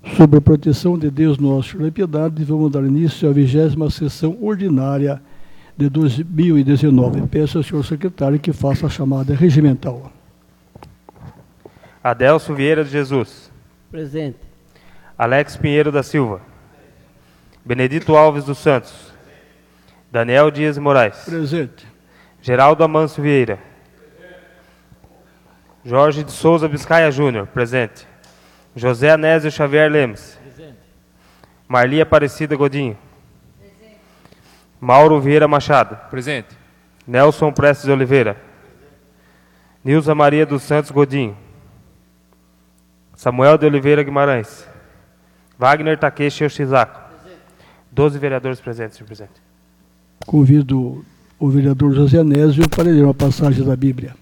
Sob a proteção de Deus Nosso Senhor da Piedade, vamos dar início à 20ª sessão ordinária de 2019. Peço ao senhor secretário que faça a chamada regimental. Adelso Vieira de Jesus. Presente. Alex Pinheiro da Silva. Benedito Alves dos Santos. Daniel Dias Moraes. Presente. Geraldo Amâncio Vieira. Jorge de Souza Biscaia Júnior. Presente. José Anésio Xavier Lemes. Presente. Marli Aparecida Godinho. Presente. Mauro Vieira Machado. Presente. Nelson Prestes de Oliveira. Nilza Maria dos Santos Godinho. Samuel de Oliveira Guimarães. Wagner Takeshi Yoshizako. 12 vereadores presentes, senhor presidente. Convido o vereador José Anésio para ler uma passagem da Bíblia.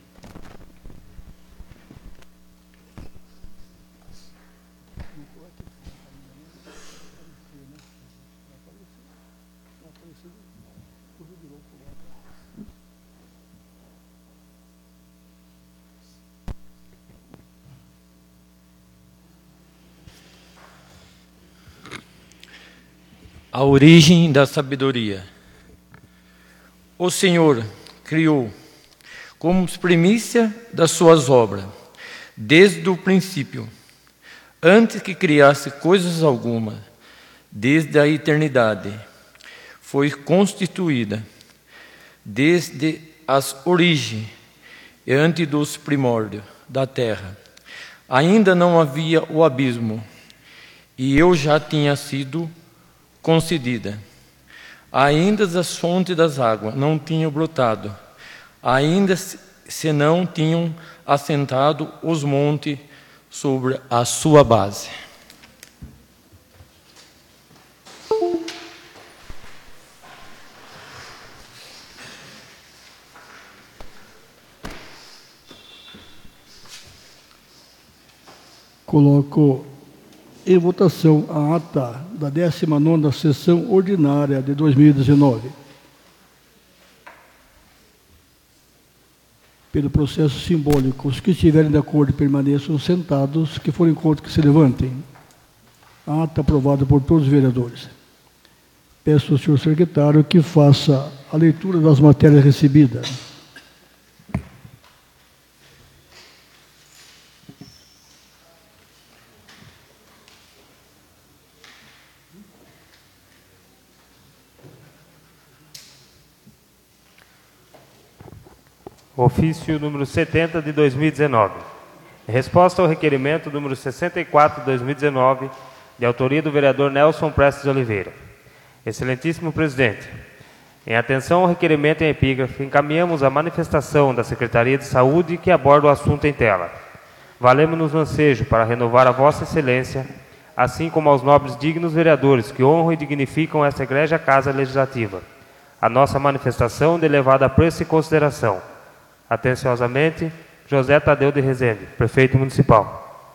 A origem da sabedoria. O Senhor criou, como primícia das suas obras, desde o princípio, antes que criasse coisas alguma, desde a eternidade, foi constituída, desde as origens e antes dos primórdios da terra. Ainda não havia o abismo, e eu já tinha sido concedida. Ainda as fontes das águas não tinham brotado, ainda se não tinham assentado os montes sobre a sua base. Coloco em votação a ata da 19ª sessão ordinária de 2019. Pelo processo simbólico, os que estiverem de acordo permaneçam sentados, que forem contra que se levantem. A ata aprovada por todos os vereadores. Peço ao senhor secretário que faça a leitura das matérias recebidas. Ofício número 70 de 2019. Resposta ao requerimento número 64 de 2019, de autoria do vereador Nelson Prestes de Oliveira. Excelentíssimo presidente, em atenção ao requerimento em epígrafe, encaminhamos a manifestação da Secretaria de Saúde que aborda o assunto em tela. Valemos-nos no ansejo para renovar a Vossa Excelência, assim como aos nobres dignos vereadores que honram e dignificam esta egrégia Casa Legislativa, a nossa manifestação de elevado apreço e consideração. Atenciosamente, José Tadeu de Rezende, prefeito municipal.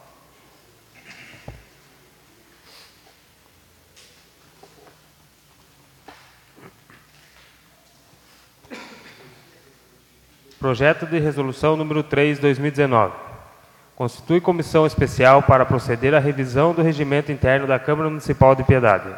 Projeto de resolução número 3, 2019. Constitui comissão especial para proceder à revisão do regimento interno da Câmara Municipal de Piedade.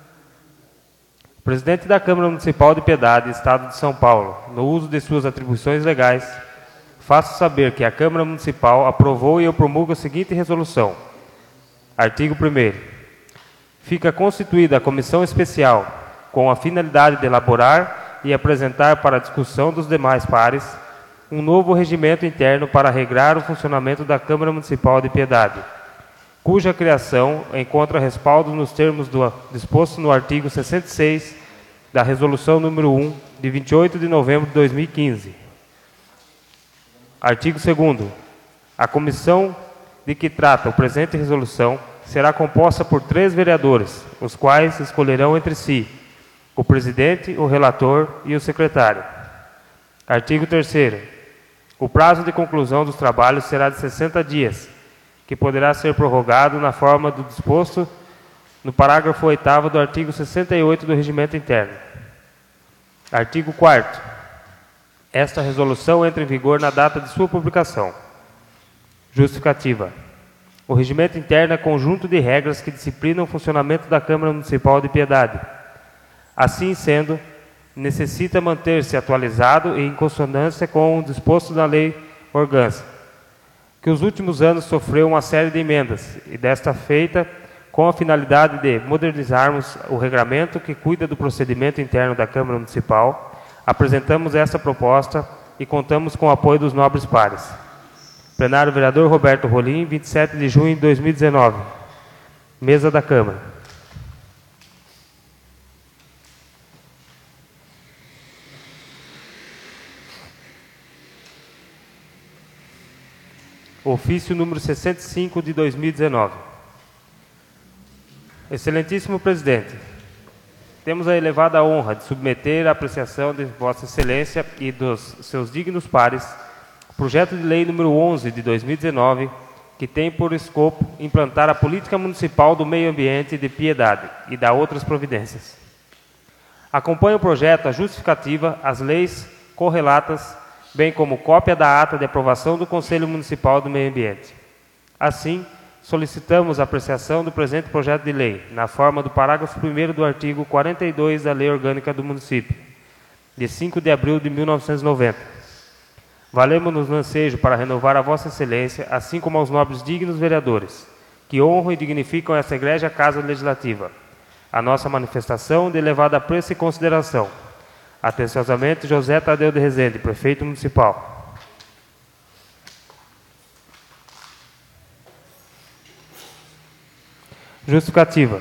O presidente da Câmara Municipal de Piedade, Estado de São Paulo, no uso de suas atribuições legais, faço saber que a Câmara Municipal aprovou e eu promulgo a seguinte resolução. Artigo 1º. Fica constituída a comissão especial com a finalidade de elaborar e apresentar para a discussão dos demais pares um novo regimento interno para regrar o funcionamento da Câmara Municipal de Piedade, cuja criação encontra respaldo nos termos do disposto no artigo 66 da Resolução número 1, de 28 de novembro de 2015. Artigo 2º. A comissão de que trata o presente resolução será composta por 3 vereadores, os quais escolherão entre si o presidente, o relator e o secretário. Artigo 3º. O prazo de conclusão dos trabalhos será de 60 dias, que poderá ser prorrogado na forma do disposto no parágrafo 8º do artigo 68 do Regimento Interno. Artigo 4º. Esta resolução entra em vigor na data de sua publicação. Justificativa. O regimento interno é conjunto de regras que disciplinam o funcionamento da Câmara Municipal de Piedade. Assim sendo, necessita manter-se atualizado e em consonância com o disposto na Lei Orgânica, que nos últimos anos sofreu uma série de emendas, e desta feita com a finalidade de modernizarmos o regramento que cuida do procedimento interno da Câmara Municipal, apresentamos esta proposta e contamos com o apoio dos nobres pares. Plenário Vereador Roberto Rolim, 27 de junho de 2019. Mesa da Câmara. Ofício número 65 de 2019. Excelentíssimo Presidente, temos a elevada honra de submeter à apreciação de Vossa Excelência e dos seus dignos pares o projeto de lei número 11 de 2019, que tem por escopo implantar a política municipal do meio ambiente de Piedade e dar outras providências. Acompanha o projeto a justificativa, as leis correlatas, bem como cópia da ata de aprovação do Conselho Municipal do Meio Ambiente. Assim, solicitamos a apreciação do presente projeto de lei, na forma do parágrafo 1º do artigo 42 da Lei Orgânica do Município, de 5 de abril de 1990. Valemos-nos no ansejo para renovar a Vossa Excelência, assim como aos nobres dignos vereadores, que honram e dignificam esta egrégia Casa Legislativa, a nossa manifestação de elevada apreço e consideração. Atenciosamente, José Tadeu de Rezende, Prefeito Municipal. Justificativa.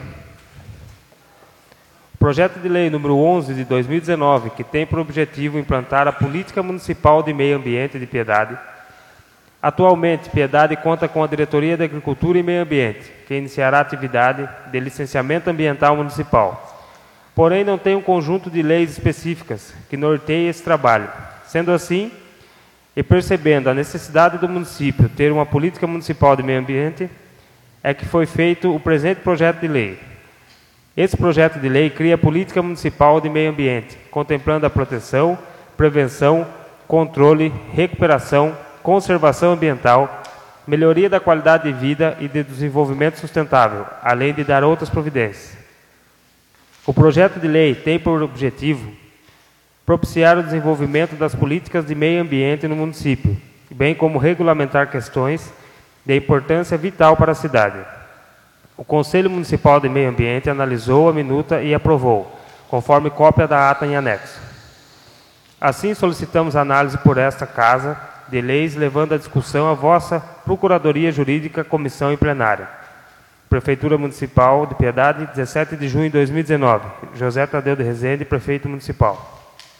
O projeto de lei número 11 de 2019, que tem por objetivo implantar a Política Municipal de Meio Ambiente de Piedade. Atualmente, Piedade conta com a Diretoria de Agricultura e Meio Ambiente, que iniciará a atividade de licenciamento ambiental municipal. Porém, não tem um conjunto de leis específicas que norteie esse trabalho. Sendo assim, e percebendo a necessidade do município ter uma política municipal de meio ambiente, é que foi feito o presente projeto de lei. Esse projeto de lei cria a política municipal de meio ambiente, contemplando a proteção, prevenção, controle, recuperação, conservação ambiental, melhoria da qualidade de vida e de desenvolvimento sustentável, além de dar outras providências. O projeto de lei tem por objetivo propiciar o desenvolvimento das políticas de meio ambiente no município, bem como regulamentar questões de importância vital para a cidade. O Conselho Municipal de Meio Ambiente analisou a minuta e aprovou, conforme cópia da ata em anexo. Assim, solicitamos análise por esta Casa de Leis, levando a discussão a vossa Procuradoria Jurídica, Comissão e Plenária. Prefeitura Municipal de Piedade, 17 de junho de 2019. José Tadeu de Rezende, Prefeito Municipal.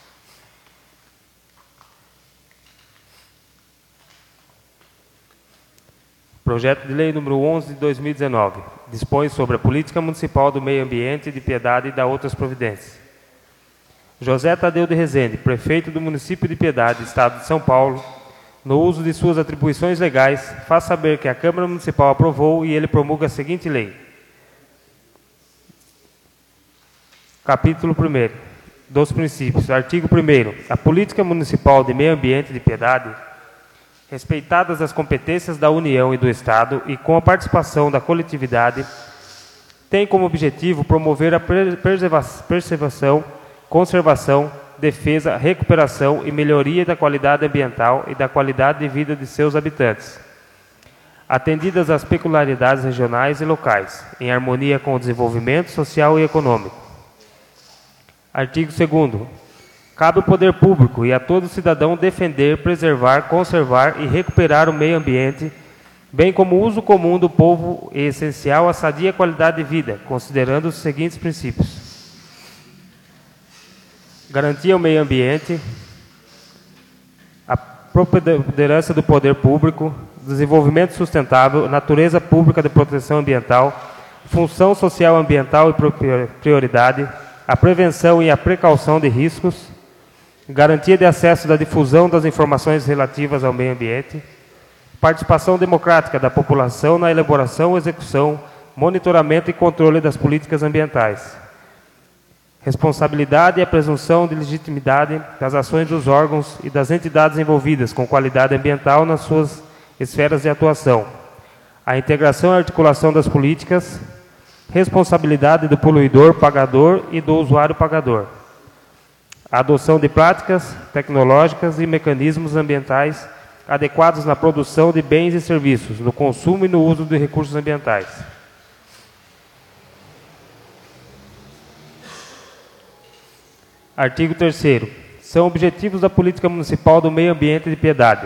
Projeto de lei número 11 de 2019. Dispõe sobre a política municipal do meio ambiente de Piedade e da outras providências. José Tadeu de Rezende, prefeito do município de Piedade, Estado de São Paulo, no uso de suas atribuições legais, faz saber que a Câmara Municipal aprovou e ele promulga a seguinte lei. Capítulo 1º. Dos princípios. Artigo 1º. A política municipal de meio ambiente de Piedade, respeitadas as competências da União e do Estado e com a participação da coletividade, tem como objetivo promover a preservação, conservação, defesa, recuperação e melhoria da qualidade ambiental e da qualidade de vida de seus habitantes, atendidas às peculiaridades regionais e locais, em harmonia com o desenvolvimento social e econômico. Artigo 2º. Cabe ao poder público e a todo cidadão defender, preservar, conservar e recuperar o meio ambiente, bem como o uso comum do povo e essencial à sadia qualidade de vida, considerando os seguintes princípios. Garantia ao meio ambiente, a preponderância do poder público, desenvolvimento sustentável, natureza pública de proteção ambiental, função social ambiental e prioridade, a prevenção e a precaução de riscos, garantia de acesso da difusão das informações relativas ao meio ambiente, participação democrática da população na elaboração, execução, monitoramento e controle das políticas ambientais, responsabilidade e a presunção de legitimidade das ações dos órgãos e das entidades envolvidas com qualidade ambiental nas suas esferas de atuação, a integração e articulação das políticas, responsabilidade do poluidor pagador e do usuário pagador, a adoção de práticas tecnológicas e mecanismos ambientais adequados na produção de bens e serviços, no consumo e no uso de recursos ambientais. Artigo 3º. São objetivos da política municipal do meio ambiente de Piedade: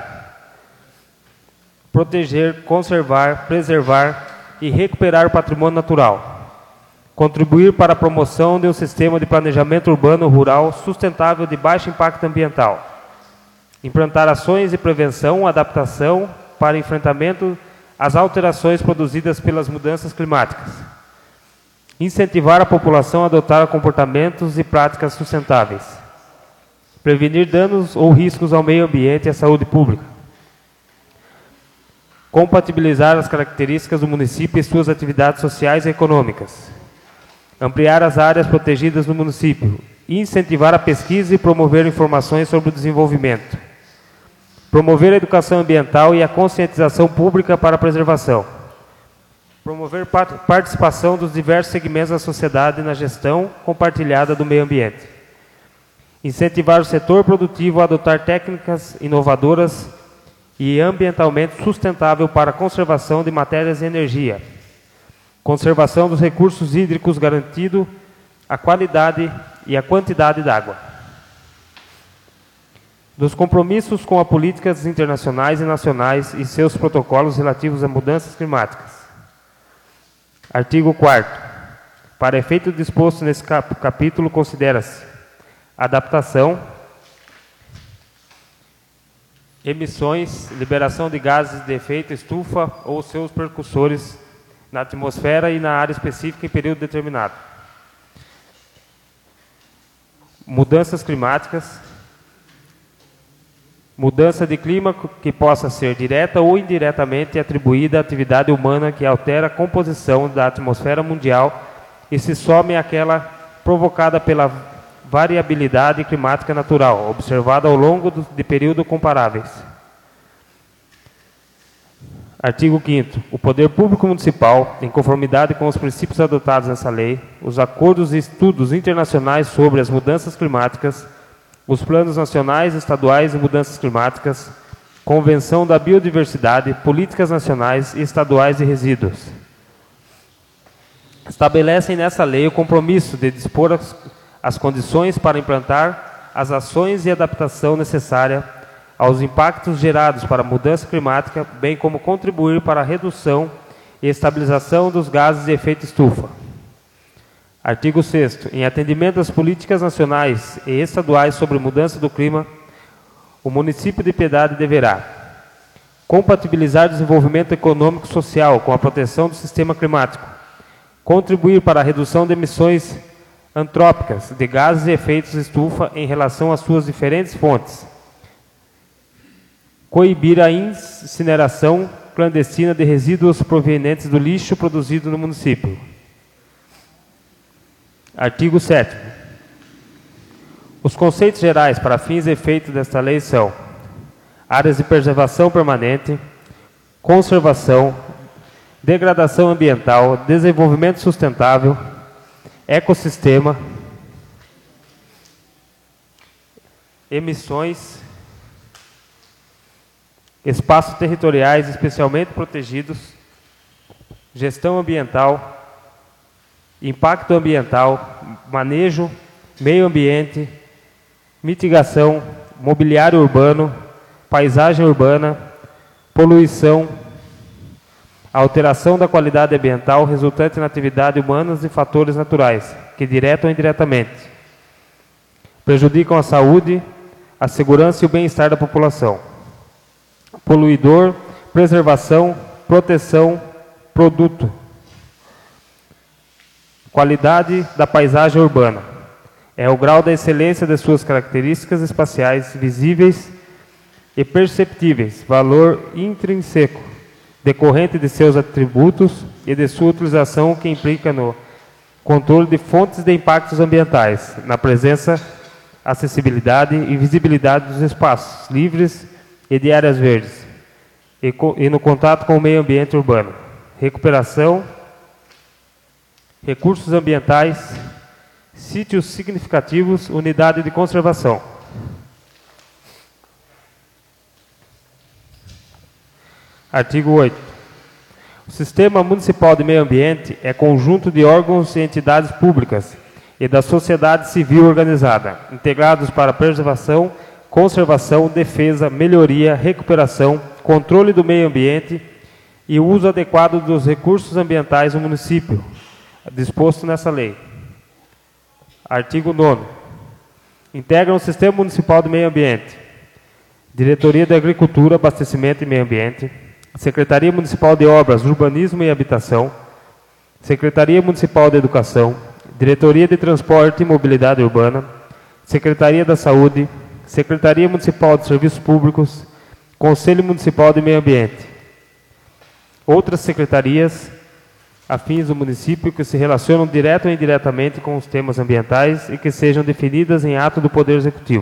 proteger, conservar, preservar e recuperar o patrimônio natural, contribuir para a promoção de um sistema de planejamento urbano rural sustentável de baixo impacto ambiental, implantar ações de prevenção, adaptação para enfrentamento às alterações produzidas pelas mudanças climáticas, incentivar a população a adotar comportamentos e práticas sustentáveis, prevenir danos ou riscos ao meio ambiente e à saúde pública, compatibilizar as características do município e suas atividades sociais e econômicas, ampliar as áreas protegidas no município, incentivar a pesquisa e promover informações sobre o desenvolvimento, promover a educação ambiental e a conscientização pública para a preservação, promover participação dos diversos segmentos da sociedade na gestão compartilhada do meio ambiente, incentivar o setor produtivo a adotar técnicas inovadoras e ambientalmente sustentável para a conservação de matérias e energia, conservação dos recursos hídricos garantindo a qualidade e a quantidade de água, dos compromissos com as políticas internacionais e nacionais e seus protocolos relativos a mudanças climáticas. Artigo 4º. Para efeito disposto nesse capítulo, considera-se adaptação, emissões, liberação de gases de efeito estufa ou seus precursores na atmosfera e na área específica em período determinado. Mudanças climáticas, mudança de clima que possa ser direta ou indiretamente atribuída à atividade humana que altera a composição da atmosfera mundial e se some àquela provocada pela variabilidade climática natural, observada ao longo de períodos comparáveis. Artigo 5º. O Poder Público Municipal, em conformidade com os princípios adotados nessa lei, os acordos e estudos internacionais sobre as mudanças climáticas, os planos nacionais e estaduais de mudanças climáticas, Convenção da Biodiversidade, políticas nacionais e estaduais de resíduos, estabelecem nessa lei o compromisso de dispor as condições para implantar as ações e adaptação necessária aos impactos gerados para a mudança climática, bem como contribuir para a redução e estabilização dos gases de efeito estufa. Artigo 6º. Em atendimento às políticas nacionais e estaduais sobre mudança do clima, o município de Piedade deverá compatibilizar o desenvolvimento econômico e social com a proteção do sistema climático, contribuir para a redução de emissões antrópicas de gases de efeito estufa em relação às suas diferentes fontes, coibir a incineração clandestina de resíduos provenientes do lixo produzido no município. Artigo 7º. Os conceitos gerais para fins e efeitos desta lei são: áreas de preservação permanente, conservação, degradação ambiental, desenvolvimento sustentável, ecossistema, emissões, espaços territoriais especialmente protegidos, gestão ambiental, impacto ambiental, manejo, meio ambiente, mitigação, mobiliário urbano, paisagem urbana, poluição, alteração da qualidade ambiental resultante na atividade humana e fatores naturais, que direta ou indiretamente prejudicam a saúde, a segurança e o bem-estar da população. Poluidor, preservação, proteção, produto. Qualidade da paisagem urbana. É o grau da excelência de suas características espaciais visíveis e perceptíveis, valor intrínseco, decorrente de seus atributos e de sua utilização que implica no controle de fontes de impactos ambientais, na presença, acessibilidade e visibilidade dos espaços livres e de áreas verdes, e no contato com o meio ambiente urbano. recuperação, recursos ambientais, sítios significativos, unidade de conservação. Artigo 8. O Sistema Municipal de Meio Ambiente é conjunto de órgãos e entidades públicas e da sociedade civil organizada, integrados para preservação, conservação, defesa, melhoria, recuperação, controle do meio ambiente e uso adequado dos recursos ambientais do município, disposto nessa lei. Artigo 9. Integram o Sistema Municipal de Meio Ambiente: Diretoria de Agricultura, Abastecimento e Meio Ambiente, Secretaria Municipal de Obras, Urbanismo e Habitação, Secretaria Municipal de Educação, Diretoria de Transporte e Mobilidade Urbana, Secretaria da Saúde, Secretaria Municipal de Serviços Públicos, Conselho Municipal de Meio Ambiente. Outras secretarias afins do município que se relacionam direto ou indiretamente com os temas ambientais e que sejam definidas em ato do Poder Executivo.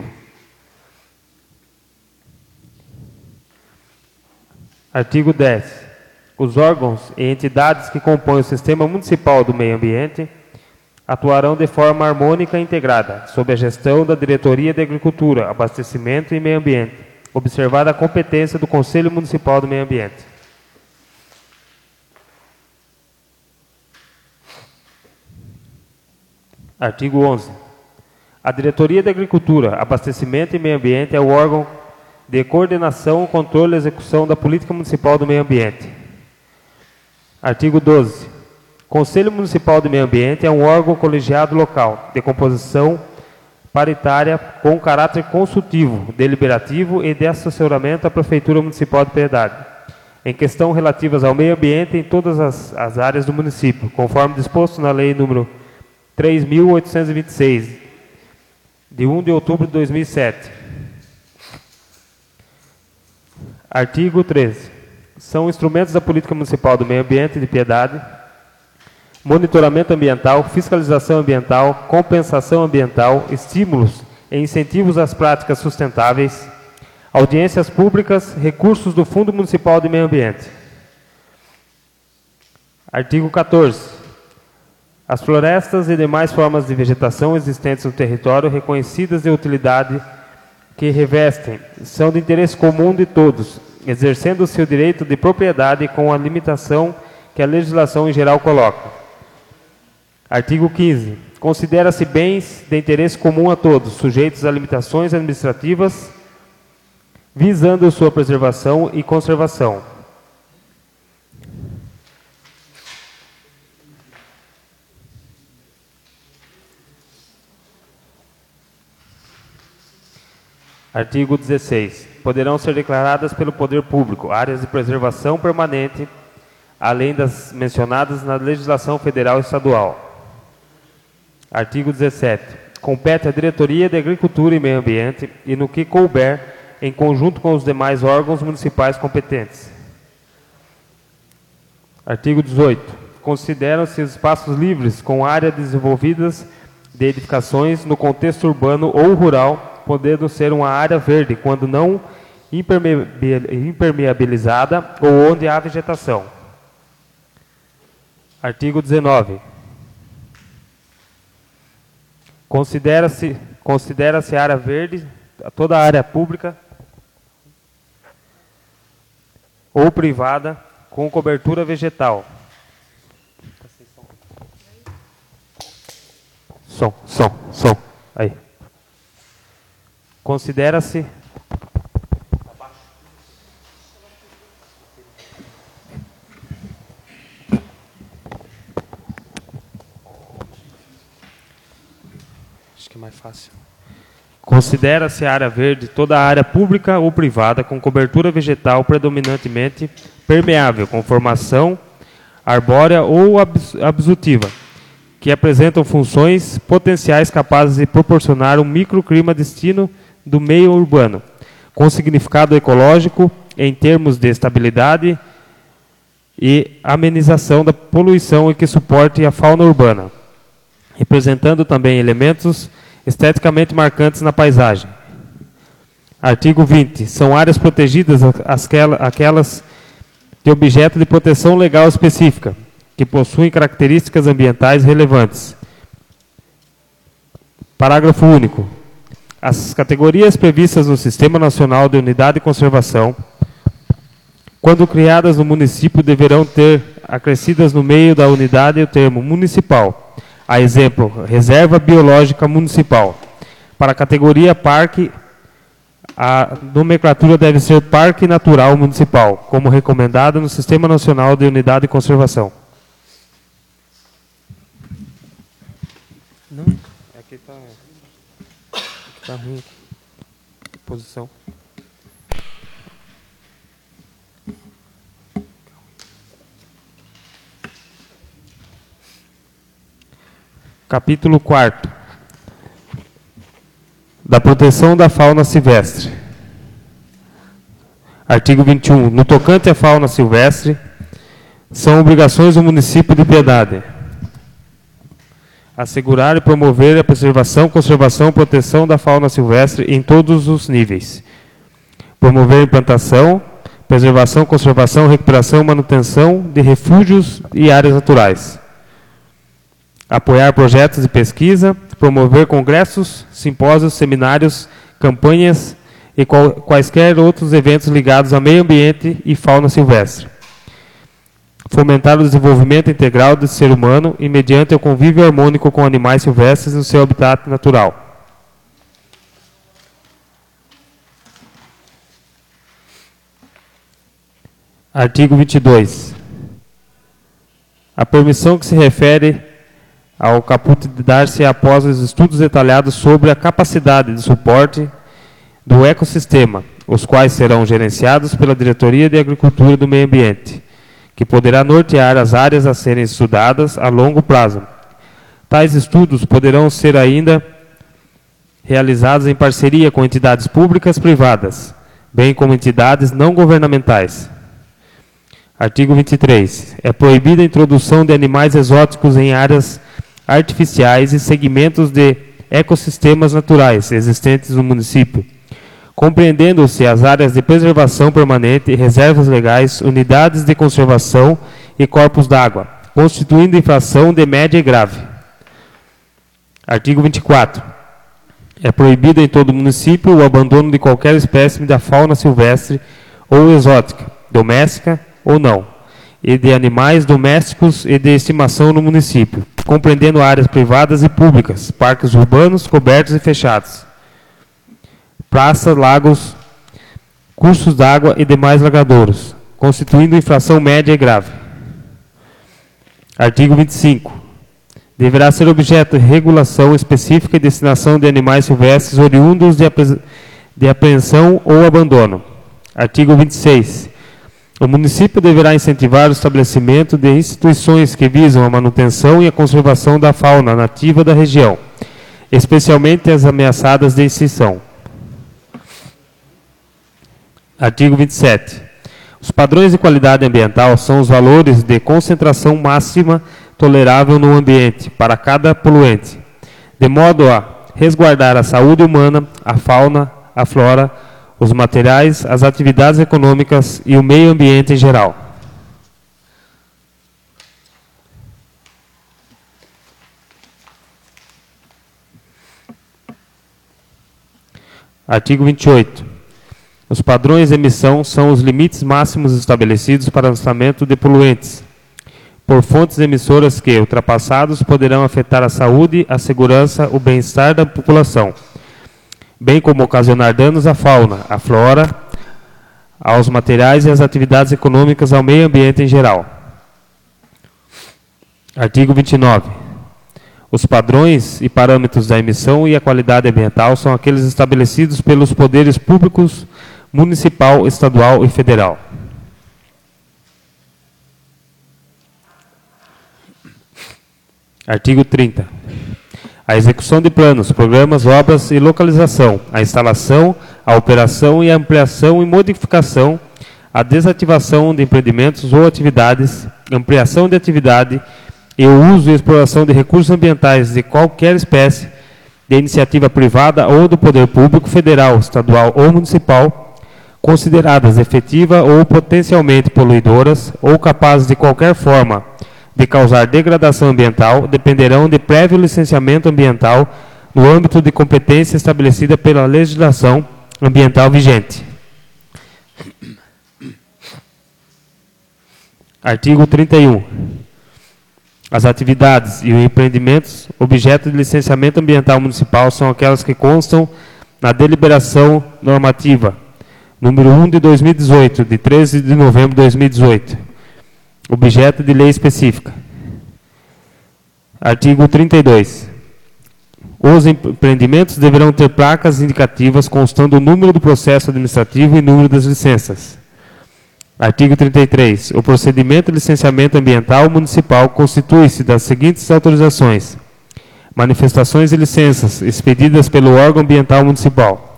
Artigo 10. Os órgãos e entidades que compõem o Sistema Municipal do Meio Ambiente atuarão de forma harmônica e integrada, sob a gestão da Diretoria de Agricultura, Abastecimento e Meio Ambiente, observada a competência do Conselho Municipal do Meio Ambiente. Artigo 11. A Diretoria de Agricultura, Abastecimento e Meio Ambiente é o órgão de coordenação, controle e execução da política municipal do meio ambiente. Artigo 12. Conselho Municipal de Meio Ambiente é um órgão colegiado local, de composição paritária, com caráter consultivo, deliberativo e de assessoramento à Prefeitura Municipal de Piedade, em questão relativas ao meio ambiente em todas as áreas do município, conforme disposto na Lei nº 3.826, de 1 de outubro de 2007. Artigo 13. São instrumentos da Política Municipal do Meio Ambiente de Piedade: monitoramento ambiental, fiscalização ambiental, compensação ambiental, estímulos e incentivos às práticas sustentáveis, audiências públicas, recursos do Fundo Municipal de Meio Ambiente. Artigo 14. As florestas e demais formas de vegetação existentes no território reconhecidas de utilidade que revestem são de interesse comum de todos, exercendo o seu direito de propriedade com a limitação que a legislação em geral coloca. Artigo 15. Considera-se bens de interesse comum a todos, sujeitos a limitações administrativas, visando sua preservação e conservação. Artigo 16. Poderão ser declaradas pelo poder público áreas de preservação permanente, além das mencionadas na legislação federal e estadual. Artigo 17. Compete à Diretoria de Agricultura e Meio Ambiente e no que couber, em conjunto com os demais órgãos municipais competentes. Artigo 18. Consideram-se os espaços livres com áreas desenvolvidas de edificações no contexto urbano ou rural, podendo ser uma área verde quando não impermeabilizada ou onde há vegetação. Artigo 19. Considera-se área verde toda área pública ou privada com cobertura vegetal. Som. Aí. Considera-se acho que é mais fácil. Considera-se área verde toda área pública ou privada com cobertura vegetal predominantemente permeável, com formação arbórea ou absortiva, que apresentam funções potenciais capazes de proporcionar um microclima destino do meio urbano, com significado ecológico em termos de estabilidade e amenização da poluição e que suporte a fauna urbana, representando também elementos esteticamente marcantes na paisagem. Artigo 20. São áreas protegidas aquelas de objeto de proteção legal específica, que possuem características ambientais relevantes. Parágrafo único. As categorias previstas no Sistema Nacional de Unidade de Conservação, quando criadas no município, deverão ter acrescidas no meio da unidade o termo municipal. A exemplo, Reserva Biológica Municipal. Para a categoria Parque, a nomenclatura deve ser Parque Natural Municipal, como recomendado no Sistema Nacional de Unidade de Conservação. Não, aqui está ruim. Posição. Capítulo 4. Da proteção da fauna silvestre. Artigo 21. No tocante à fauna silvestre, são obrigações do município de Piedade assegurar e promover a preservação, conservação e proteção da fauna silvestre em todos os níveis. Promover a implantação, preservação, conservação, recuperação e manutenção de refúgios e áreas naturais. Apoiar projetos de pesquisa, promover congressos, simpósios, seminários, campanhas e quaisquer outros eventos ligados ao meio ambiente e fauna silvestre. Fomentar o desenvolvimento integral do ser humano e mediante o convívio harmônico com animais silvestres no seu habitat natural. Artigo 22. A permissão que se refere ao caput de dar-se após os estudos detalhados sobre a capacidade de suporte do ecossistema, os quais serão gerenciados pela Diretoria de Agricultura do Meio Ambiente, que poderá nortear as áreas a serem estudadas a longo prazo. Tais estudos poderão ser ainda realizados em parceria com entidades públicas privadas, bem como entidades não governamentais. Artigo 23. É proibida a introdução de animais exóticos em áreas artificiais e segmentos de ecossistemas naturais existentes no município, compreendendo-se as áreas de preservação permanente, reservas legais, unidades de conservação e corpos d'água, constituindo infração de média e grave. Artigo 24. É proibido em todo o município o abandono de qualquer espécime da fauna silvestre ou exótica, doméstica ou não, e de animais domésticos e de estimação no município, compreendendo áreas privadas e públicas, parques urbanos, cobertos e fechados, praças, lagos, cursos d'água e demais lagadouros, constituindo infração média e grave. Artigo 25. Deverá ser objeto de regulação específica e destinação de animais silvestres oriundos de apreensão ou abandono. Artigo 26. O município deverá incentivar o estabelecimento de instituições que visam a manutenção e a conservação da fauna nativa da região, especialmente as ameaçadas de extinção. Artigo 27. Os padrões de qualidade ambiental são os valores de concentração máxima tolerável no ambiente para cada poluente, de modo a resguardar a saúde humana, a fauna, a flora, os materiais, as atividades econômicas e o meio ambiente em geral. Artigo 28. Os padrões de emissão são os limites máximos estabelecidos para o lançamento de poluentes por fontes emissoras que, ultrapassados, poderão afetar a saúde, a segurança, o bem-estar da população, bem como ocasionar danos à fauna, à flora, aos materiais e às atividades econômicas ao meio ambiente em geral. Artigo 29. Os padrões e parâmetros da emissão e a qualidade ambiental são aqueles estabelecidos pelos poderes públicos municipal, estadual e federal. Artigo 30. A execução de planos, programas, obras e localização, a instalação, a operação e a ampliação e modificação, a desativação de empreendimentos ou atividades, ampliação de atividade e o uso e exploração de recursos ambientais de qualquer espécie, de iniciativa privada ou do poder público federal, estadual ou municipal, consideradas efetiva ou potencialmente poluidoras ou capazes de qualquer forma de causar degradação ambiental, dependerão de prévio licenciamento ambiental no âmbito de competência estabelecida pela legislação ambiental vigente. Artigo 31. As atividades e os empreendimentos objeto de licenciamento ambiental municipal são aquelas que constam na deliberação normativa número 1 de 2018, de 13 de novembro de 2018, objeto de lei específica. Artigo 32. Os empreendimentos deverão ter placas indicativas constando o número do processo administrativo e número das licenças. Artigo 33. O procedimento de licenciamento ambiental municipal constitui-se das seguintes autorizações: manifestações e licenças expedidas pelo órgão ambiental municipal.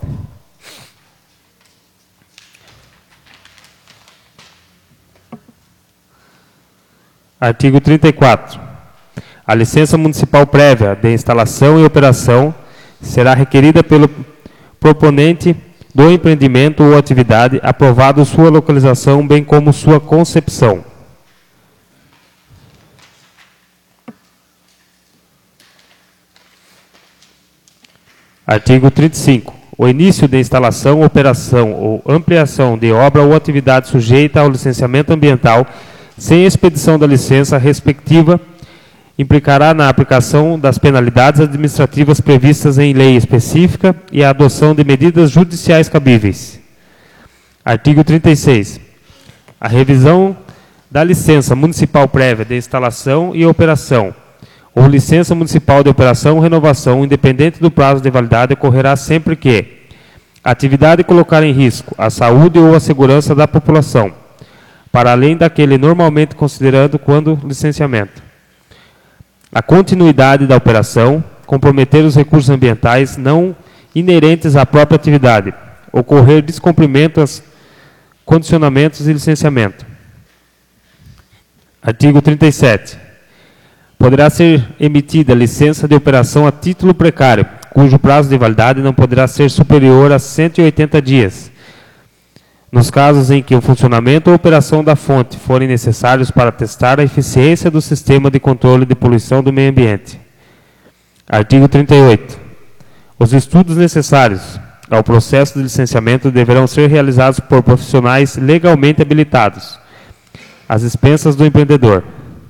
Artigo 34. A licença municipal prévia de instalação e operação será requerida pelo proponente do empreendimento ou atividade, aprovado sua localização, bem como sua concepção. Artigo 35. O início de instalação, operação ou ampliação de obra ou atividade sujeita ao licenciamento ambiental, sem expedição da licença respectiva, implicará na aplicação das penalidades administrativas previstas em lei específica e a adoção de medidas judiciais cabíveis. Artigo 36. A revisão da licença municipal prévia de instalação e operação, ou licença municipal de operação ou renovação, independente do prazo de validade, ocorrerá sempre que a atividade colocar em risco a saúde ou a segurança da população, para além daquele normalmente considerado quando licenciamento. A continuidade da operação, comprometer os recursos ambientais não inerentes à própria atividade, ocorrer descumprimento aos condicionamentos e licenciamento. Artigo 37. Poderá ser emitida licença de operação a título precário, cujo prazo de validade não poderá ser superior a 180 dias, nos casos em que o funcionamento ou operação da fonte forem necessários para testar a eficiência do sistema de controle de poluição do meio ambiente. Artigo 38. Os estudos necessários ao processo de licenciamento deverão ser realizados por profissionais legalmente habilitados, às expensas do empreendedor.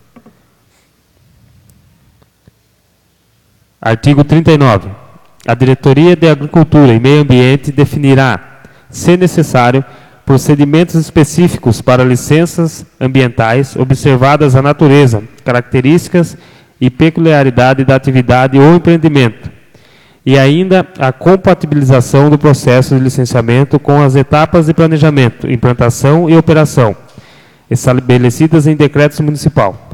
Artigo 39. A Diretoria de Agricultura e Meio Ambiente definirá, se necessário, procedimentos específicos para licenças ambientais, observadas a natureza, características e peculiaridade da atividade ou empreendimento, e ainda a compatibilização do processo de licenciamento com as etapas de planejamento, implantação e operação, estabelecidas em decreto municipal.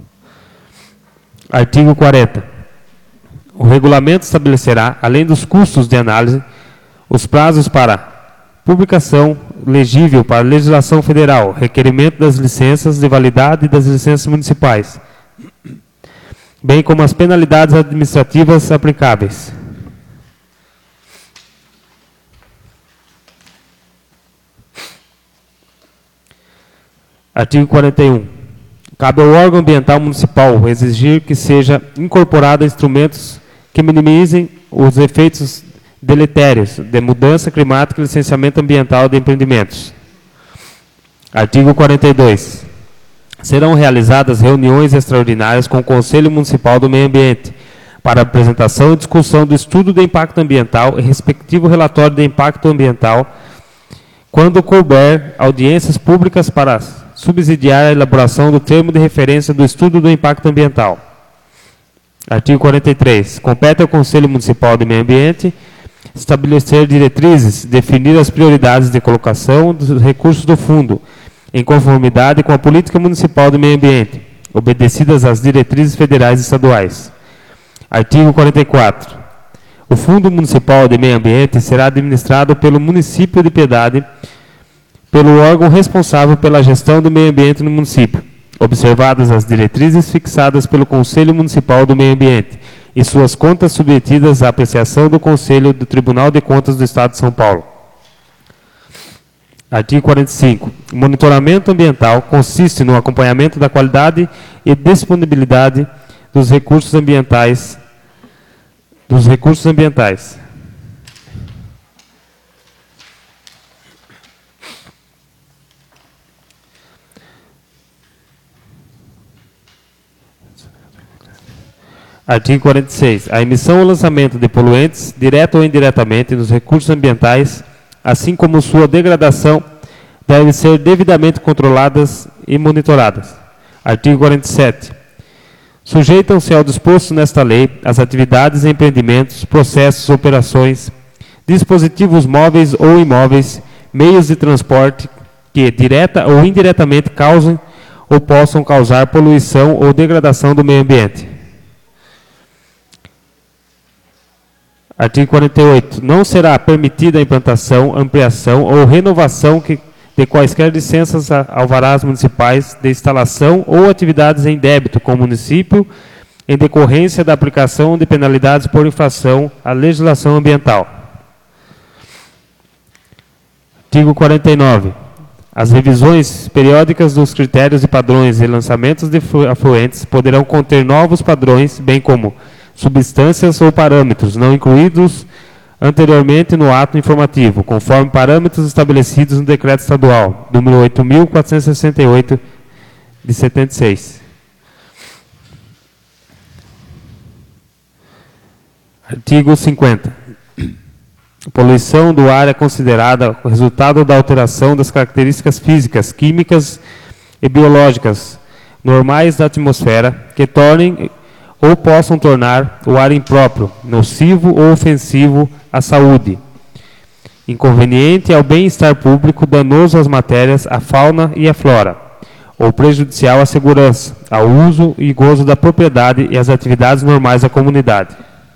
Artigo 40. O regulamento estabelecerá, além dos custos de análise, os prazos para publicação legível para a legislação federal, requerimento das licenças de validade das licenças municipais, bem como as penalidades administrativas aplicáveis. Artigo 41. Cabe ao órgão ambiental municipal exigir que seja incorporado instrumentos que minimizem os efeitos deletérios de mudança climática e licenciamento ambiental de empreendimentos. Artigo 42. Serão realizadas reuniões extraordinárias com o Conselho Municipal do Meio Ambiente para apresentação e discussão do estudo de impacto ambiental e respectivo relatório de impacto ambiental, quando couber audiências públicas para subsidiar a elaboração do termo de referência do estudo do impacto ambiental. Artigo 43. Compete ao Conselho Municipal do Meio Ambiente estabelecer diretrizes, definir as prioridades de colocação dos recursos do fundo, em conformidade com a política municipal do meio ambiente, obedecidas às diretrizes federais e estaduais. Artigo 44. O Fundo Municipal de Meio Ambiente será administrado pelo município de Piedade, pelo órgão responsável pela gestão do meio ambiente no município, observadas as diretrizes fixadas pelo Conselho Municipal do Meio Ambiente e suas contas submetidas à apreciação do Conselho do Tribunal de Contas do Estado de São Paulo. Artigo 45. O monitoramento ambiental consiste no acompanhamento da qualidade e disponibilidade dos recursos ambientais. Artigo 46. A emissão ou lançamento de poluentes, direta ou indiretamente, nos recursos ambientais, assim como sua degradação, devem ser devidamente controladas e monitoradas. Artigo 47. Sujeitam-se ao disposto nesta lei as atividades, empreendimentos, processos, operações, dispositivos móveis ou imóveis, meios de transporte que, direta ou indiretamente, causem ou possam causar poluição ou degradação do meio ambiente. Artigo 48. Não será permitida a implantação, ampliação ou renovação de quaisquer licenças alvarás municipais de instalação ou atividades em débito com o município em decorrência da aplicação de penalidades por infração à legislação ambiental. Artigo 49. As revisões periódicas dos critérios e padrões e lançamentos de afluentes poderão conter novos padrões, bem como substâncias ou parâmetros não incluídos anteriormente no ato informativo, conforme parâmetros estabelecidos no Decreto Estadual número 8.468, de 76. Artigo 50. A poluição do ar é considerada o resultado da alteração das características físicas, químicas e biológicas normais da atmosfera que tornem ou possam tornar o ar impróprio, nocivo ou ofensivo à saúde, inconveniente ao bem-estar público, danoso às matérias, à fauna e à flora, ou prejudicial à segurança, ao uso e gozo da propriedade e às atividades normais da comunidade.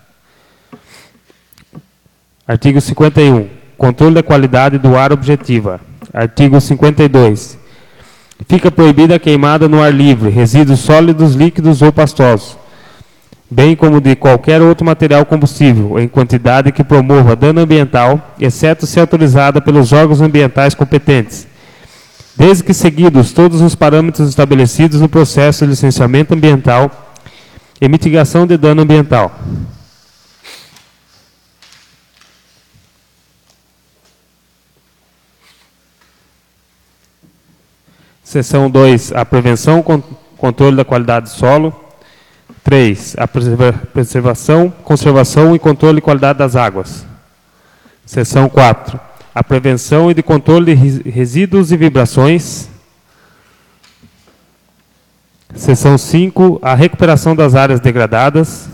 Artigo 51. Controle da qualidade do ar objetiva. Artigo 52. Fica proibida a queimada no ar livre, resíduos sólidos, líquidos ou pastosos, bem como de qualquer outro material combustível, em quantidade que promova dano ambiental, exceto se autorizada pelos órgãos ambientais competentes, desde que seguidos todos os parâmetros estabelecidos no processo de licenciamento ambiental e mitigação de dano ambiental. Seção 2. A prevenção e controle da qualidade do solo. 3. A preservação, conservação e controle de qualidade das águas. Seção 4. A prevenção e de controle de resíduos e vibrações. Seção 5. A recuperação das áreas degradadas.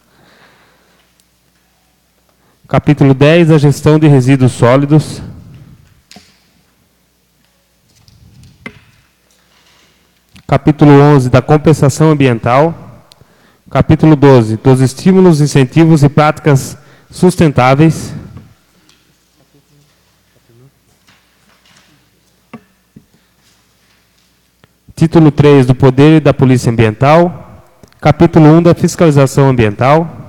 Capítulo 10. A gestão de resíduos sólidos. Capítulo 11. Da compensação ambiental. Capítulo 12, dos estímulos, incentivos e práticas sustentáveis. Título 3, do poder e da polícia ambiental. Capítulo 1, da fiscalização ambiental.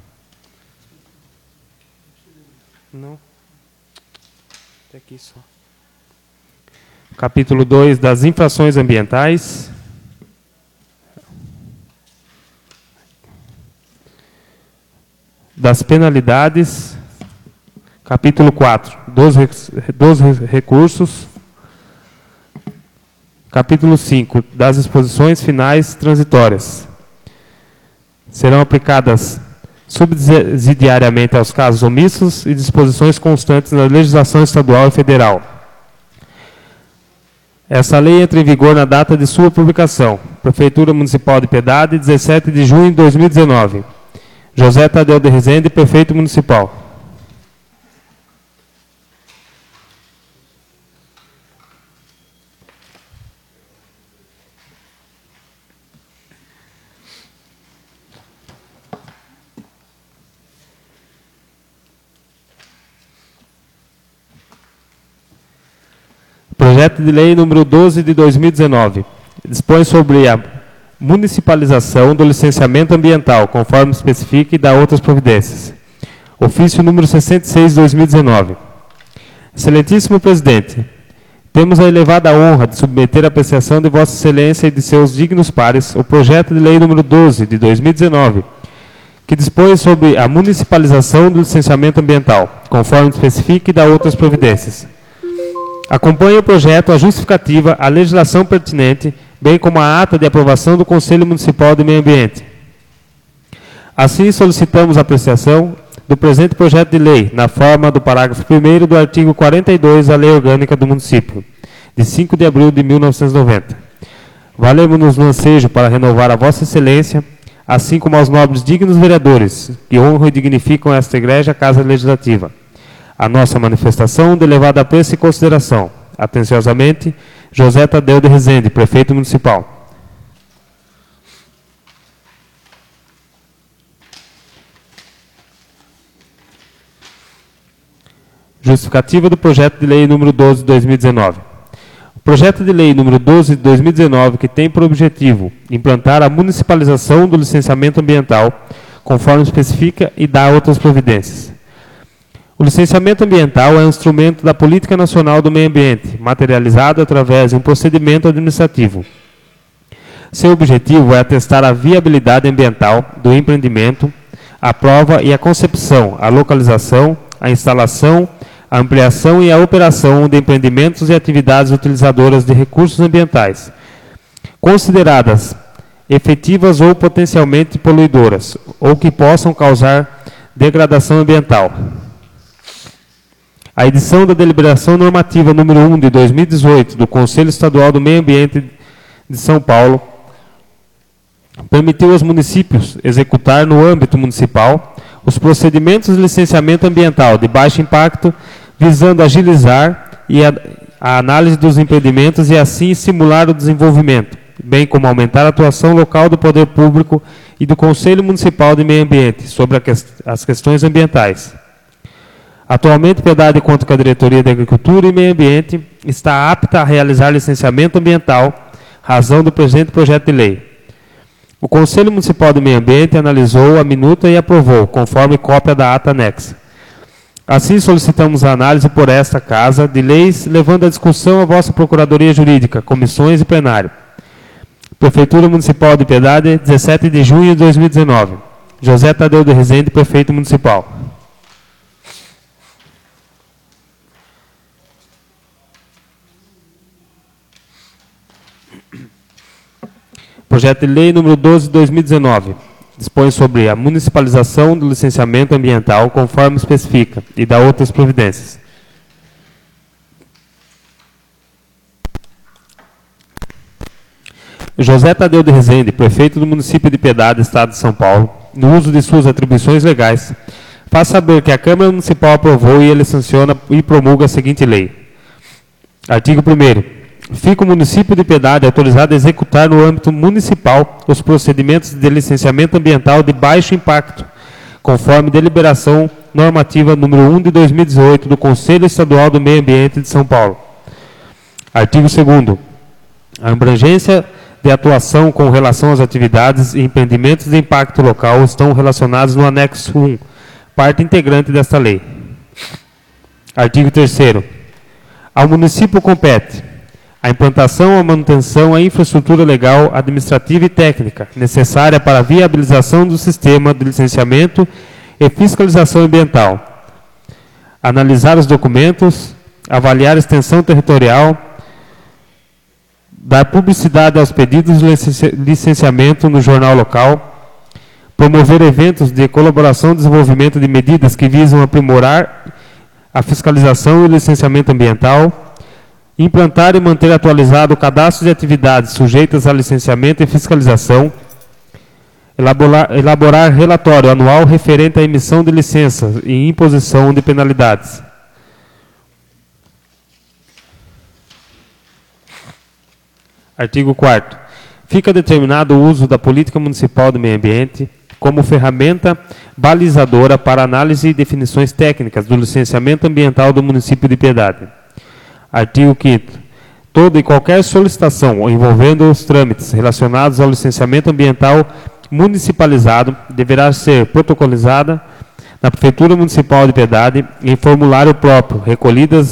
Não. Até aqui só. Capítulo 2, das infrações ambientais. Das penalidades, capítulo 4, dos recursos, capítulo 5, das disposições finais transitórias. Serão aplicadas subsidiariamente aos casos omissos e disposições constantes na legislação estadual e federal. Essa lei entra em vigor na data de sua publicação. Prefeitura Municipal de Piedade, 17 de junho de 2019. José Tadeu de Rezende, prefeito municipal. Projeto de lei número 12 de 2019. Dispõe sobre a municipalização do licenciamento ambiental, conforme especifica, e dá outras providências. Ofício número 66 de 2019. Excelentíssimo presidente, Temos a elevada honra de submeter à apreciação de Vossa Excelência e de seus dignos pares o projeto de lei número 12, de 2019, que dispõe sobre a municipalização do licenciamento ambiental, conforme especifica e dá outras providências. Acompanha o projeto a justificativa, a legislação pertinente, bem como a ata de aprovação do Conselho Municipal de Meio Ambiente. Assim, solicitamos a apreciação do presente projeto de lei, na forma do parágrafo 1º do artigo 42 da Lei Orgânica do Município, de 5 de abril de 1990. Valemos-nos no ansejo para renovar a Vossa Excelência, assim como aos nobres dignos vereadores, que honram e dignificam esta Igreja Casa Legislativa. A nossa manifestação de elevado apreço e consideração. Atenciosamente, José Tadeu de Rezende, Prefeito Municipal. Justificativa do projeto de lei número 12 de 2019. O projeto de lei número 12 de 2019, que tem por objetivo implantar a municipalização do licenciamento ambiental, conforme especifica e dá outras providências. O licenciamento ambiental é um instrumento da Política Nacional do Meio Ambiente, materializado através de um procedimento administrativo. Seu objetivo é atestar a viabilidade ambiental do empreendimento, a prova e a concepção, a localização, a instalação, a ampliação e a operação de empreendimentos e atividades utilizadoras de recursos ambientais, consideradas efetivas ou potencialmente poluidoras, ou que possam causar degradação ambiental. A edição da Deliberação Normativa número 1 de 2018 do Conselho Estadual do Meio Ambiente de São Paulo permitiu aos municípios executar no âmbito municipal os procedimentos de licenciamento ambiental de baixo impacto, visando agilizar a análise dos empreendimentos e assim estimular o desenvolvimento, bem como aumentar a atuação local do poder público e do Conselho Municipal de Meio Ambiente sobre as questões ambientais. Atualmente, Piedade conta com a Diretoria de Agricultura e Meio Ambiente está apta a realizar licenciamento ambiental, razão do presente projeto de lei. O Conselho Municipal do Meio Ambiente analisou a minuta e aprovou, conforme cópia da ata anexa. Assim, solicitamos a análise por esta Casa de Leis, levando a discussão à vossa Procuradoria Jurídica, comissões e plenário. Prefeitura Municipal de Piedade, 17 de junho de 2019. José Tadeu de Rezende, Prefeito Municipal. Projeto de lei número 12 de 2019, dispõe sobre a municipalização do licenciamento ambiental, conforme especifica, e dá outras providências. José Tadeu de Rezende, Prefeito do município de Piedade, Estado de São Paulo, no uso de suas atribuições legais, faz saber que a Câmara Municipal aprovou e ele sanciona e promulga a seguinte lei. Artigo 1º. Fica o município de Piedade autorizado a executar no âmbito municipal os procedimentos de licenciamento ambiental de baixo impacto, conforme deliberação normativa número 1 de 2018 do Conselho Estadual do Meio Ambiente de São Paulo. Artigo 2º. A abrangência de atuação com relação às atividades e empreendimentos de impacto local estão relacionados no anexo 1, parte integrante desta lei. Artigo 3º. Ao município compete a implantação, a manutenção, a infraestrutura legal, administrativa e técnica necessária para a viabilização do sistema de licenciamento e fiscalização ambiental. Analisar os documentos, avaliar a extensão territorial, dar publicidade aos pedidos de licenciamento no jornal local, promover eventos de colaboração e desenvolvimento de medidas que visam aprimorar a fiscalização e o licenciamento ambiental, implantar e manter atualizado o cadastro de atividades sujeitas a licenciamento e fiscalização, elaborar relatório anual referente à emissão de licenças e imposição de penalidades. Artigo 4º. Fica determinado o uso da Política Municipal do Meio Ambiente como ferramenta balizadora para análise e definições técnicas do licenciamento ambiental do município de Piedade. Artigo 5º. Toda e qualquer solicitação envolvendo os trâmites relacionados ao licenciamento ambiental municipalizado deverá ser protocolizada na Prefeitura Municipal de Piedade em formulário próprio, recolhidas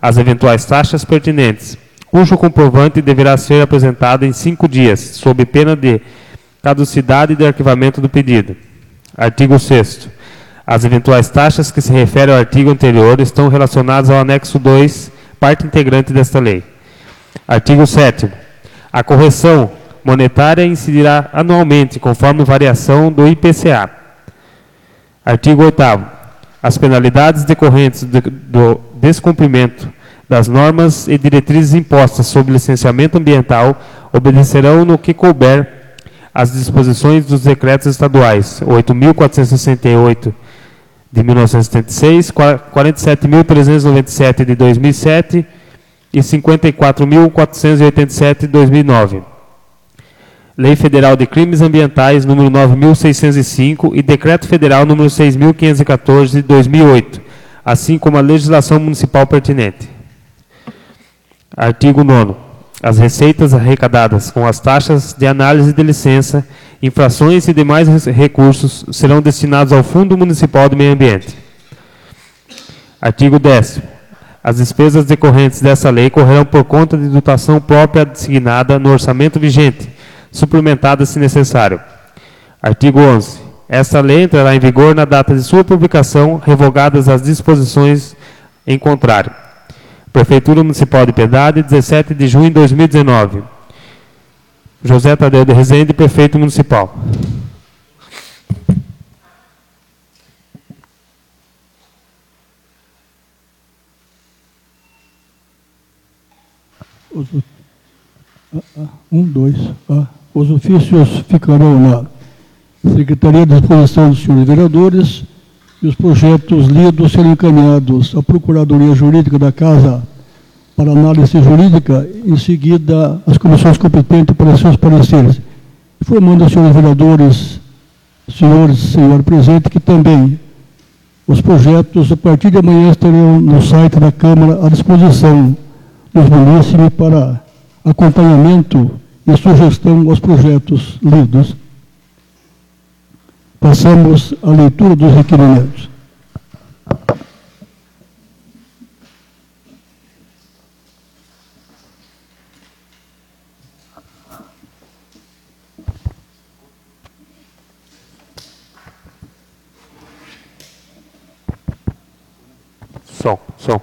as eventuais taxas pertinentes, cujo comprovante deverá ser apresentado em 5 dias, sob pena de caducidade e de arquivamento do pedido. Artigo 6º. As eventuais taxas que se referem ao artigo anterior estão relacionadas ao anexo 2, parte integrante desta lei. Artigo 7º. A correção monetária incidirá anualmente, conforme variação do IPCA. Artigo 8º. As penalidades decorrentes do descumprimento das normas e diretrizes impostas sobre licenciamento ambiental obedecerão no que couber às disposições dos decretos estaduais 8.468 de 1976, 47.397 de 2007 e 54.487 de 2009. Lei Federal de Crimes Ambientais, número 9.605 e Decreto Federal número 6.514 de 2008, assim como a legislação municipal pertinente. Artigo 9º. As receitas arrecadadas com as taxas de análise de licença, infrações e demais recursos serão destinados ao Fundo Municipal do Meio Ambiente. Artigo 10º. As despesas decorrentes dessa lei correrão por conta de dotação própria designada no orçamento vigente, suplementada se necessário. Artigo 11º. Esta lei entrará em vigor na data de sua publicação, revogadas as disposições em contrário. Prefeitura Municipal de Piedade, 17 de junho de 2019. José Tadeu de Rezende, Prefeito Municipal. Os ofícios ficarão na Secretaria de Disposição dos senhores vereadores e os projetos lidos serão encaminhados à Procuradoria Jurídica da Casa para análise jurídica, em seguida às comissões competentes para seus pareceres. Informando aos senhores vereadores, senhor presente, que também os projetos, a partir de amanhã, estarão no site da Câmara à disposição dos munícipes para acompanhamento e sugestão aos projetos lidos. Passamos à leitura dos requerimentos. Som.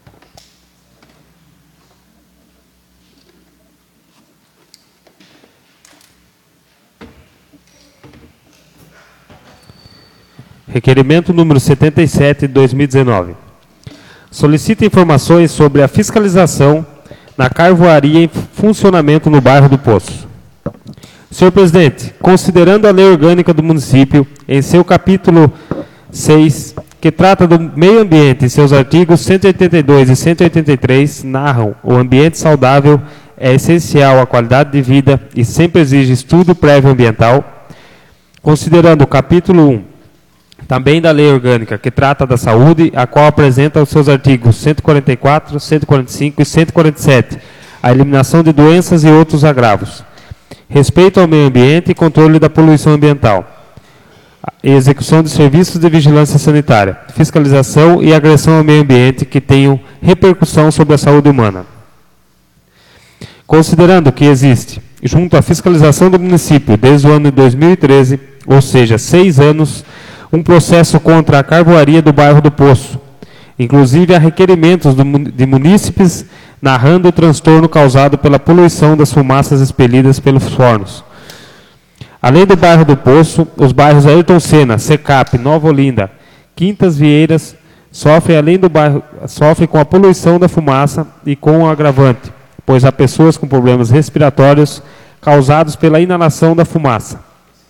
Requerimento número 77 de 2019. Solicita informações sobre a fiscalização na carvoaria em funcionamento no bairro do Poço. Senhor presidente, considerando a lei orgânica do município, em seu capítulo 6, que trata do meio ambiente, em seus artigos 182 e 183, narram o ambiente saudável é essencial à qualidade de vida e sempre exige estudo prévio ambiental. Considerando o capítulo 1, também da lei orgânica, que trata da saúde, a qual apresenta os seus artigos 144, 145 e 147, a eliminação de doenças e outros agravos, respeito ao meio ambiente e controle da poluição ambiental, e execução de serviços de vigilância sanitária, fiscalização e agressão ao meio ambiente que tenham repercussão sobre a saúde humana. Considerando que existe, junto à fiscalização do município desde o ano de 2013, ou seja, 6 anos, um processo contra a carvoaria do bairro do Poço, inclusive há requerimentos de munícipes narrando o transtorno causado pela poluição das fumaças expelidas pelos fornos. Além do bairro do Poço, os bairros Ayrton Senna, Secap, Nova Olinda, Quintas Vieiras sofrem com a poluição da fumaça e com o agravante, pois há pessoas com problemas respiratórios causados pela inalação da fumaça.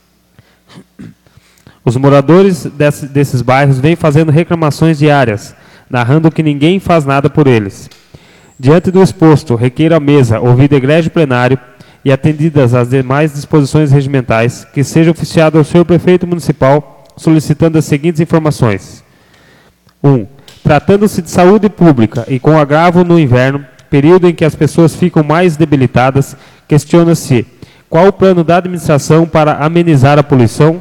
Os moradores desses bairros vêm fazendo reclamações diárias, narrando que ninguém faz nada por eles. Diante do exposto, requeiro à mesa, ouvido egrégio plenário e atendidas as demais disposições regimentais, que seja oficiado ao senhor prefeito municipal, solicitando as seguintes informações. 1. Tratando-se de saúde pública e com agravo no inverno, período em que as pessoas ficam mais debilitadas, questiona-se qual o plano da administração para amenizar a poluição,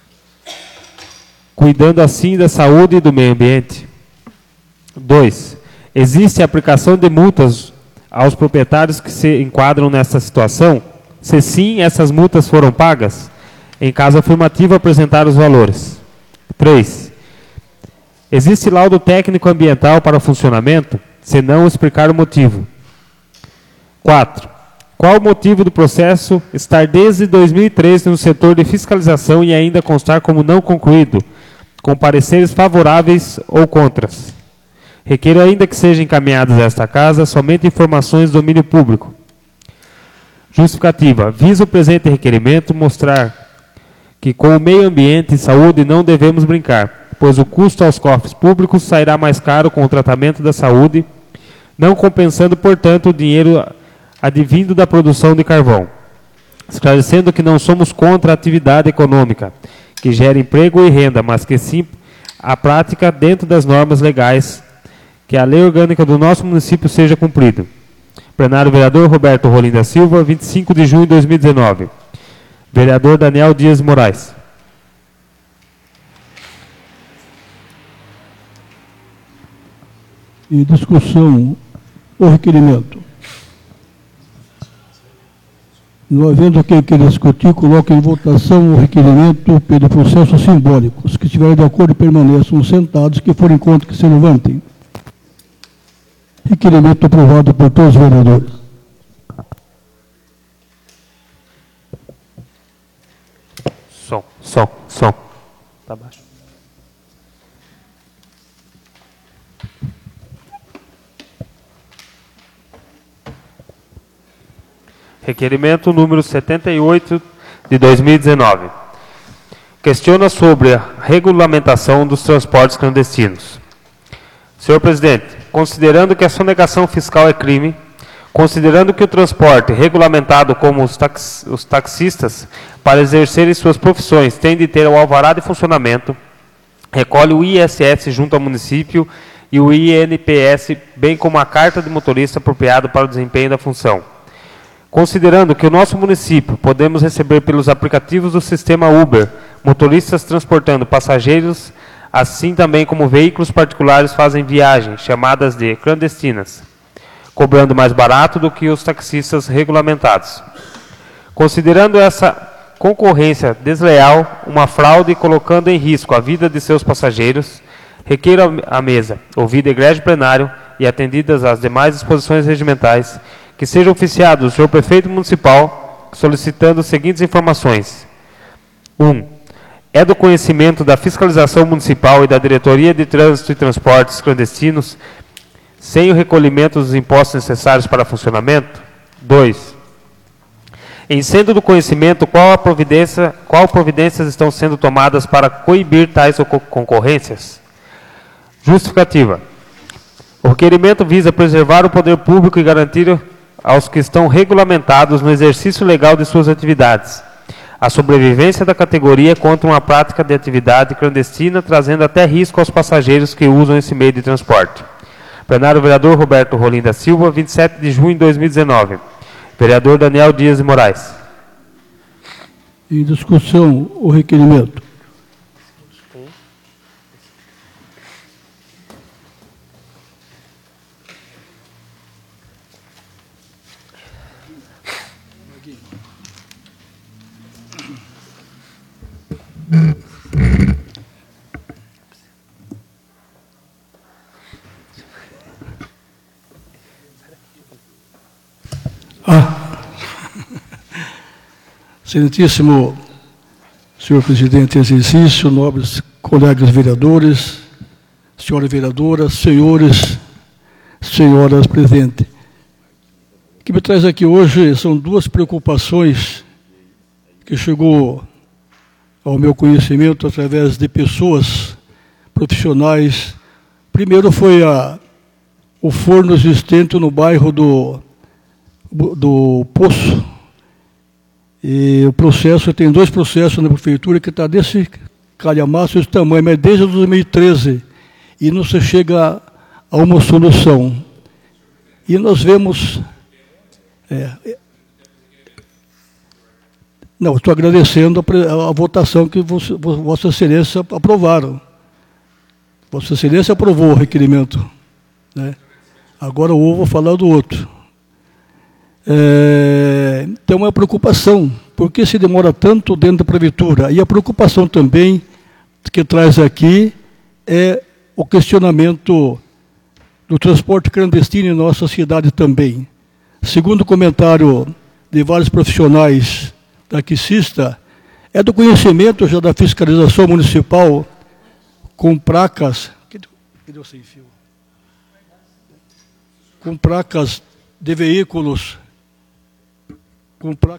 cuidando assim da saúde e do meio ambiente. 2. Existe aplicação de multas aos proprietários que se enquadram nessa situação? Se sim, essas multas foram pagas? Em caso afirmativo, apresentar os valores. 3. Existe laudo técnico ambiental para o funcionamento? Se não, explicar o motivo. 4. Qual o motivo do processo estar desde 2013 no setor de fiscalização e ainda constar como não concluído, com pareceres favoráveis ou contras? Requeiro ainda que sejam encaminhadas a esta Casa somente informações do domínio público. Justificativa. Visa o presente requerimento mostrar que com o meio ambiente e saúde não devemos brincar, pois o custo aos cofres públicos sairá mais caro com o tratamento da saúde, não compensando, portanto, o dinheiro advindo da produção de carvão. Esclarecendo que não somos contra a atividade econômica, que gera emprego e renda, mas que sim a prática dentro das normas legais, que a lei orgânica do nosso município seja cumprida. Plenário vereador Roberto Rolim da Silva, 25 de junho de 2019. Vereador Daniel Dias Moraes. Em discussão, o requerimento. Não havendo quem queira discutir, coloque em votação o requerimento pelo processo simbólico. Os que estiverem de acordo permaneçam sentados, que forem contra que se levantem. Requerimento aprovado por todos os vereadores. Som. Tá baixo. Requerimento número 78 de 2019. Questiona sobre a regulamentação dos transportes clandestinos. Senhor presidente, considerando que a sonegação fiscal é crime, considerando que o transporte regulamentado como os taxistas, para exercerem suas profissões, tem de ter o alvará de funcionamento, recolhe o ISS junto ao município e o INPS, bem como a carta de motorista apropriado para o desempenho da função. Considerando que o nosso município podemos receber pelos aplicativos do sistema Uber, motoristas transportando passageiros, assim também como veículos particulares fazem viagens, chamadas de clandestinas, cobrando mais barato do que os taxistas regulamentados. Considerando essa concorrência desleal, uma fraude colocando em risco a vida de seus passageiros, requeiro à mesa, ouvido egrégio plenário e atendidas as demais disposições regimentais, que seja oficiado o senhor prefeito municipal solicitando as seguintes informações. 1. É do conhecimento da fiscalização municipal e da Diretoria de Trânsito e Transportes Clandestinos, sem o recolhimento dos impostos necessários para funcionamento? 2. Em sendo do conhecimento, qual providências estão sendo tomadas para coibir tais concorrências? Justificativa. O requerimento visa preservar o poder público e garantir aos que estão regulamentados no exercício legal de suas atividades a sobrevivência da categoria contra uma prática de atividade clandestina, trazendo até risco aos passageiros que usam esse meio de transporte. Plenário vereador Roberto Rolim da Silva, 27 de junho de 2019. Vereador Daniel Dias de Moraes. Em discussão, o requerimento. Excelentíssimo senhor presidente em exercício, nobres colegas vereadores, senhora vereadora, senhores, senhoras presentes. O que me traz aqui hoje são duas preocupações que chegou ao meu conhecimento através de pessoas profissionais. Primeiro foi o forno existente no bairro do Poço. E o processo, tem dois processos na prefeitura que está desse calhamaço, esse tamanho, mas desde 2013, e não se chega a uma solução. E nós vemos... Não, estou agradecendo a votação que Vossa Excelência aprovaram. Vossa Excelência aprovou o requerimento, né? Agora eu vou falar do outro. Então, é uma preocupação. Por que se demora tanto dentro da prefeitura? E a preocupação também que traz aqui é o questionamento do transporte clandestino em nossa cidade também. Segundo o comentário de vários profissionais taxistas, é do conhecimento já da fiscalização municipal com placas... Cadê o sem fio? Com placas de veículos... Com placa...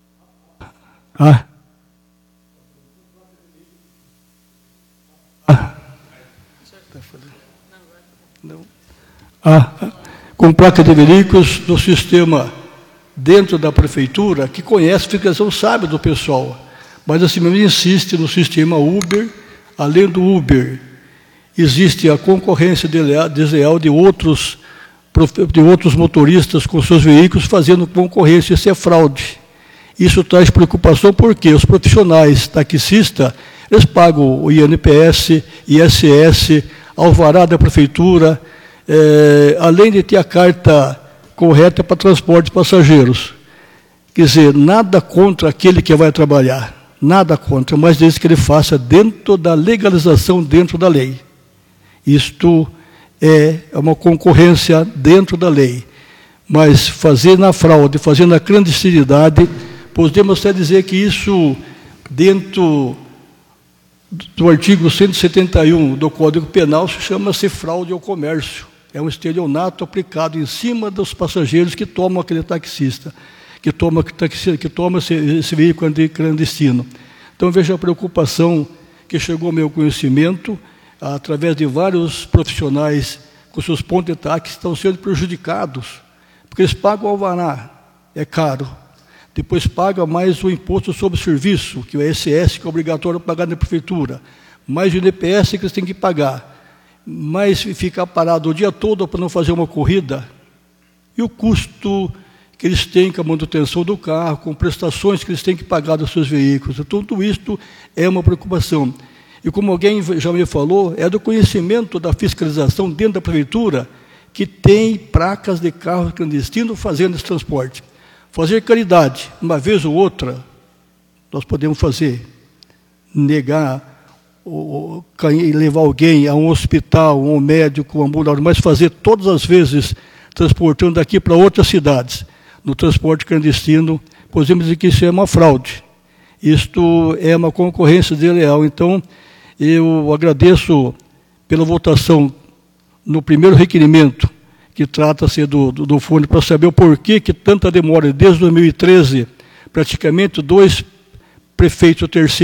Com placa de veículos do sistema dentro da prefeitura, que conhece a fiscalização, sabe do pessoal, mas assim mesmo insiste no sistema Uber. Além do Uber, existe a concorrência desleal de outros motoristas com seus veículos fazendo concorrência. Isso é fraude. Isso traz preocupação porque os profissionais taxistas, eles pagam o INPS, ISS, alvará da prefeitura, além de ter a carta correta para transporte de passageiros. Quer dizer, nada contra aquele que vai trabalhar, nada contra, mas desde que ele faça dentro da legalização, dentro da lei. Isto é uma concorrência dentro da lei. Mas fazer na fraude, fazer na clandestinidade, podemos até dizer que isso, dentro do artigo 171 do Código Penal, chama-se fraude ao comércio. É um estelionato aplicado em cima dos passageiros que tomam aquele taxista, que toma esse veículo clandestino. Então, veja a preocupação que chegou ao meu conhecimento, através de vários profissionais com seus pontos de táxi, estão sendo prejudicados, porque eles pagam o alvará, é caro. Depois paga mais o imposto sobre o serviço, que é o ISS, que é obrigatório pagar na prefeitura, mais o INPS que eles têm que pagar, mas ficar parado o dia todo para não fazer uma corrida, e o custo que eles têm com a manutenção do carro, com prestações que eles têm que pagar dos seus veículos. Então, tudo isto é uma preocupação. E como alguém já me falou, é do conhecimento da fiscalização dentro da prefeitura que tem placas de carros clandestinos fazendo esse transporte. Fazer caridade, uma vez ou outra, nós podemos fazer, negar, levar alguém a um hospital, um médico, um ambulatório, mas fazer todas as vezes transportando daqui para outras cidades, no transporte clandestino, podemos dizer que isso é uma fraude. Isto é uma concorrência desleal. Então, eu agradeço pela votação no primeiro requerimento, que trata-se do fundo, para saber o porquê que tanta demora. Desde 2013, praticamente dois prefeitos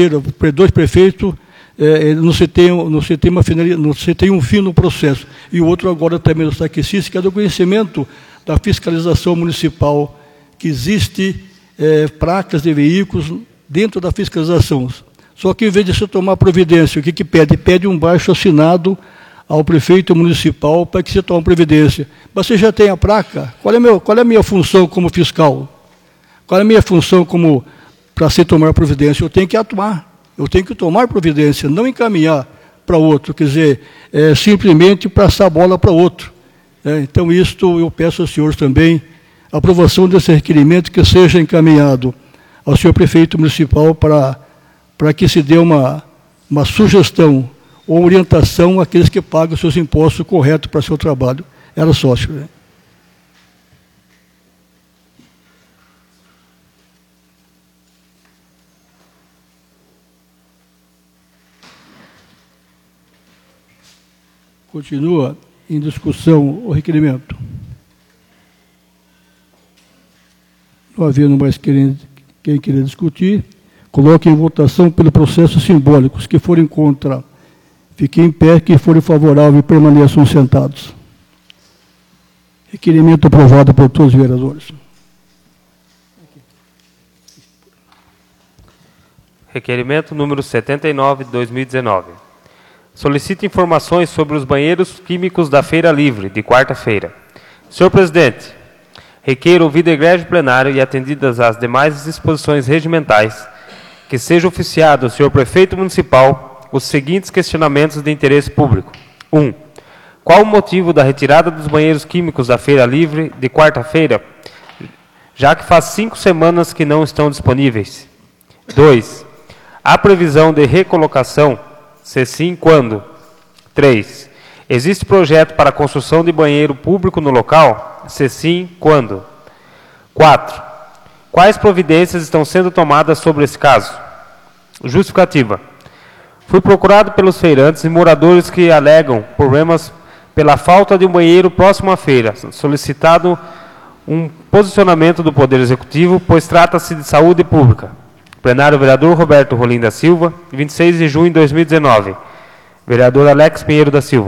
não se tem um fim no processo. E o outro agora também está aqui, que é do conhecimento da fiscalização municipal, que existe placas de veículos dentro da fiscalização. Só que, em vez de se tomar providência, o que pede? Pede um baixo-assinado ao prefeito municipal para que se tome providência. Mas você já tem a placa? Qual é a minha função como fiscal? Qual é a minha função para se tomar providência? Eu tenho que atuar, eu tenho que tomar providência, não encaminhar para outro, quer dizer, simplesmente passar a bola para outro. Então, isto eu peço aos senhores também, a aprovação desse requerimento que seja encaminhado ao senhor prefeito municipal para que se dê uma sugestão ou orientação àqueles que pagam seus impostos corretos para seu trabalho. Era sócio. Continua em discussão o requerimento. Não havendo mais quem queira discutir, coloque em votação pelo processo simbólico. Os que forem contra, fiquem em pé. Quem forem favorável, permaneçam sentados. Requerimento aprovado por todos os vereadores. Requerimento número 79, de 2019. Solicito informações sobre os banheiros químicos da Feira Livre, de quarta-feira. Senhor presidente, requeiro, ouvido o egrégio plenário e atendidas as demais disposições regimentais, que seja oficiado ao senhor prefeito municipal os seguintes questionamentos de interesse público. 1. Qual o motivo da retirada dos banheiros químicos da Feira Livre de quarta-feira, já que faz 5 semanas que não estão disponíveis? 2. Há previsão de recolocação? Se sim, quando? 3. Existe projeto para a construção de banheiro público no local? Se sim, quando? 4. Quais providências estão sendo tomadas sobre esse caso? Justificativa. Fui procurado pelos feirantes e moradores que alegam problemas pela falta de um banheiro próximo à feira, solicitado um posicionamento do Poder Executivo, pois trata-se de saúde pública. Plenário, vereador Roberto Rolim da Silva, 26 de junho de 2019. Vereador Alex Pinheiro da Silva.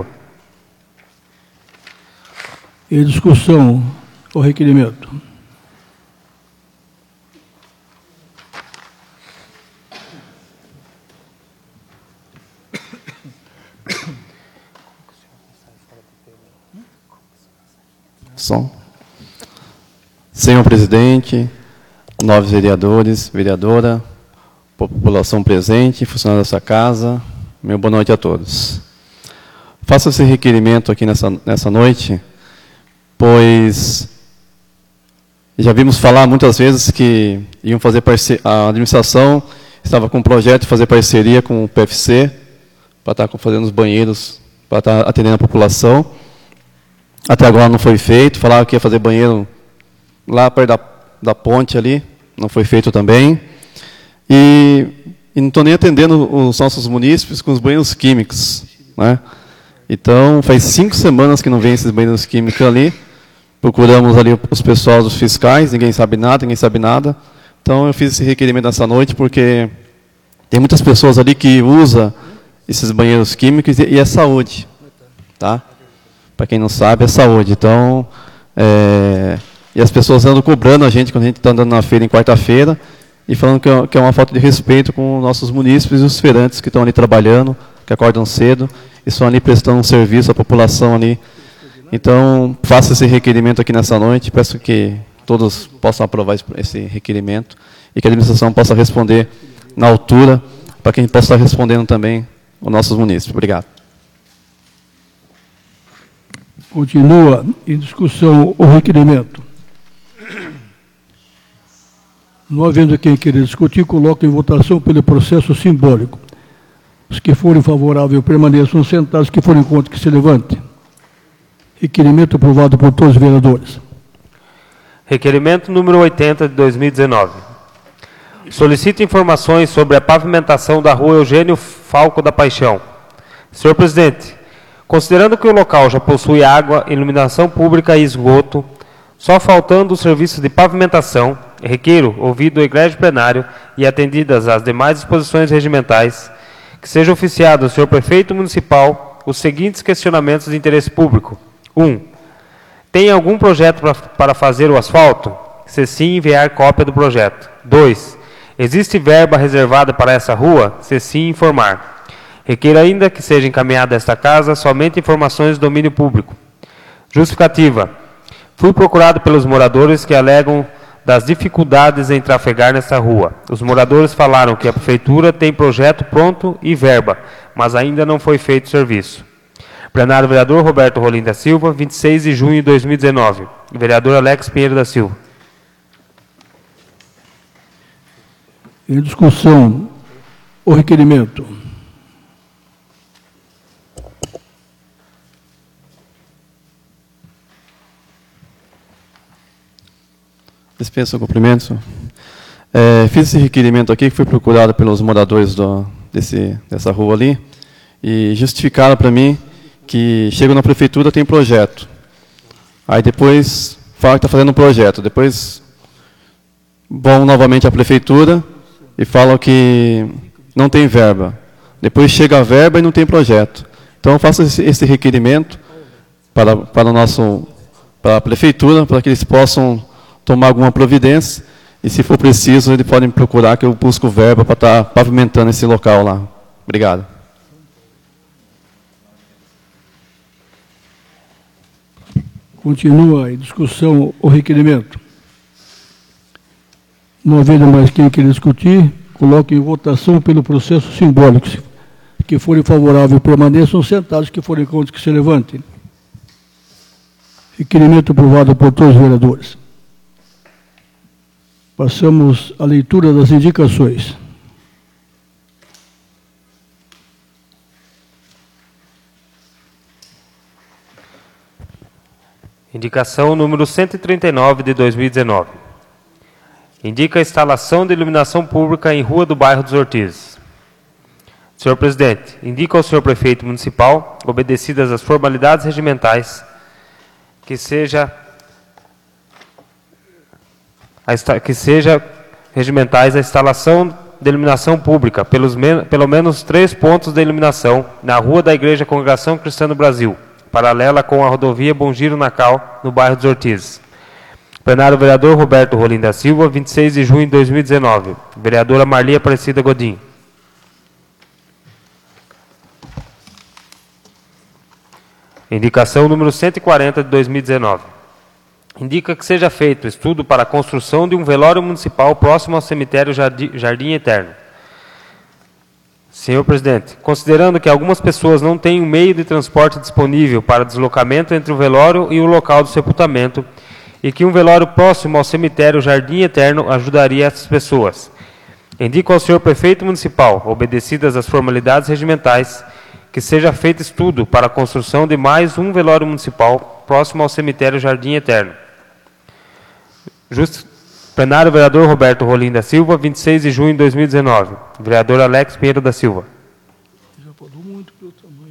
Em discussão, o requerimento. Som. Senhor presidente, nobres vereadores, vereadora, população presente, funcionários dessa casa, meu boa noite a todos. Faço esse requerimento aqui nessa noite, pois já vimos falar muitas vezes que iam fazer a administração estava com um projeto de fazer parceria com o PFC para estar fazendo os banheiros, para estar atendendo a população. Até agora não foi feito, falaram que ia fazer banheiro lá perto da ponte ali, não foi feito também. E não estou nem atendendo os nossos munícipes com os banheiros químicos, né? Então, faz 5 semanas que não vem esses banheiros químicos ali. Procuramos ali os pessoal dos fiscais, ninguém sabe nada. Então, eu fiz esse requerimento nessa noite porque tem muitas pessoas ali que usam esses banheiros químicos e é saúde, tá? Para quem não sabe, é saúde. Então, e as pessoas andam cobrando a gente quando a gente está andando na feira em quarta-feira e falando que é uma falta de respeito com os nossos munícipes e os feirantes que estão ali trabalhando, que acordam cedo e estão ali prestando um serviço à população ali. Então, faço esse requerimento aqui nessa noite, peço que todos possam aprovar esse requerimento e que a administração possa responder na altura, para que a gente possa estar respondendo também os nossos munícipes. Obrigado. Continua em discussão o requerimento. Não havendo quem queira discutir, coloco em votação pelo processo simbólico. Os que forem favoráveis permaneçam sentados, os que forem contra que se levantem. Requerimento aprovado por todos os vereadores. Requerimento número 80 de 2019. Solicito informações sobre a pavimentação da rua Eugênio Falco da Paixão. Senhor presidente, considerando que o local já possui água, iluminação pública e esgoto, só faltando o serviço de pavimentação, requeiro, ouvido o egrégio plenário e atendidas as demais disposições regimentais, que seja oficiado ao senhor prefeito municipal os seguintes questionamentos de interesse público. 1. Tem algum projeto para fazer o asfalto? Se sim, enviar cópia do projeto. 2. Existe verba reservada para essa rua? Se sim, informar. Requeiro ainda que seja encaminhada a esta casa somente informações de domínio público. Justificativa. Fui procurado pelos moradores que alegam das dificuldades em trafegar nessa rua. Os moradores falaram que a prefeitura tem projeto pronto e verba, mas ainda não foi feito o serviço. Plenário, vereador Roberto Rolim da Silva, 26 de junho de 2019. Vereador Alex Pinheiro da Silva. Em discussão o requerimento. Dispenso o cumprimento. Fiz esse requerimento aqui, que foi procurado pelos moradores dessa rua ali, e justificaram para mim que chegam na prefeitura, tem projeto. Aí depois falam que está fazendo um projeto. Depois vão novamente à prefeitura e falam que não tem verba. Depois chega a verba e não tem projeto. Então eu faço esse requerimento para a prefeitura, para que eles possam tomar alguma providência, e se for preciso, eles podem procurar que eu busco verba para estar pavimentando esse local lá. Obrigado. Continua em discussão o requerimento. Não havendo mais quem queira discutir, coloque em votação pelo processo simbólico. Que forem favoráveis permaneçam sentados, que forem contra que se levantem. Requerimento aprovado por todos os vereadores. Passamos à leitura das indicações. Indicação número 139 de 2019. Indica a instalação de iluminação pública em Rua do Bairro dos Ortizes. Senhor Presidente, indica ao senhor prefeito municipal, obedecidas as formalidades regimentais, que seja regimentais a instalação de iluminação pública, pelo menos 3 pontos de iluminação na Rua da Igreja Congregação Cristã do Brasil, paralela com a rodovia Bom Giro Nacal, no bairro dos Ortizes. Plenário vereador Roberto Rolim da Silva, 26 de junho de 2019. Vereadora Marli Aparecida Godinho. Indicação número 140 de 2019. Indica que seja feito estudo para a construção de um velório municipal próximo ao cemitério Jardim Eterno. Senhor Presidente, considerando que algumas pessoas não têm um meio de transporte disponível para deslocamento entre o velório e o local do sepultamento, e que um velório próximo ao cemitério Jardim Eterno ajudaria essas pessoas, indico ao senhor prefeito municipal, obedecidas as formalidades regimentais, que seja feito estudo para a construção de mais um velório municipal próximo ao cemitério Jardim Eterno. Plenário vereador Roberto Rolim da Silva, 26 de junho de 2019. Vereador Alex Pinheiro da Silva. Já falou muito pelo tamanho.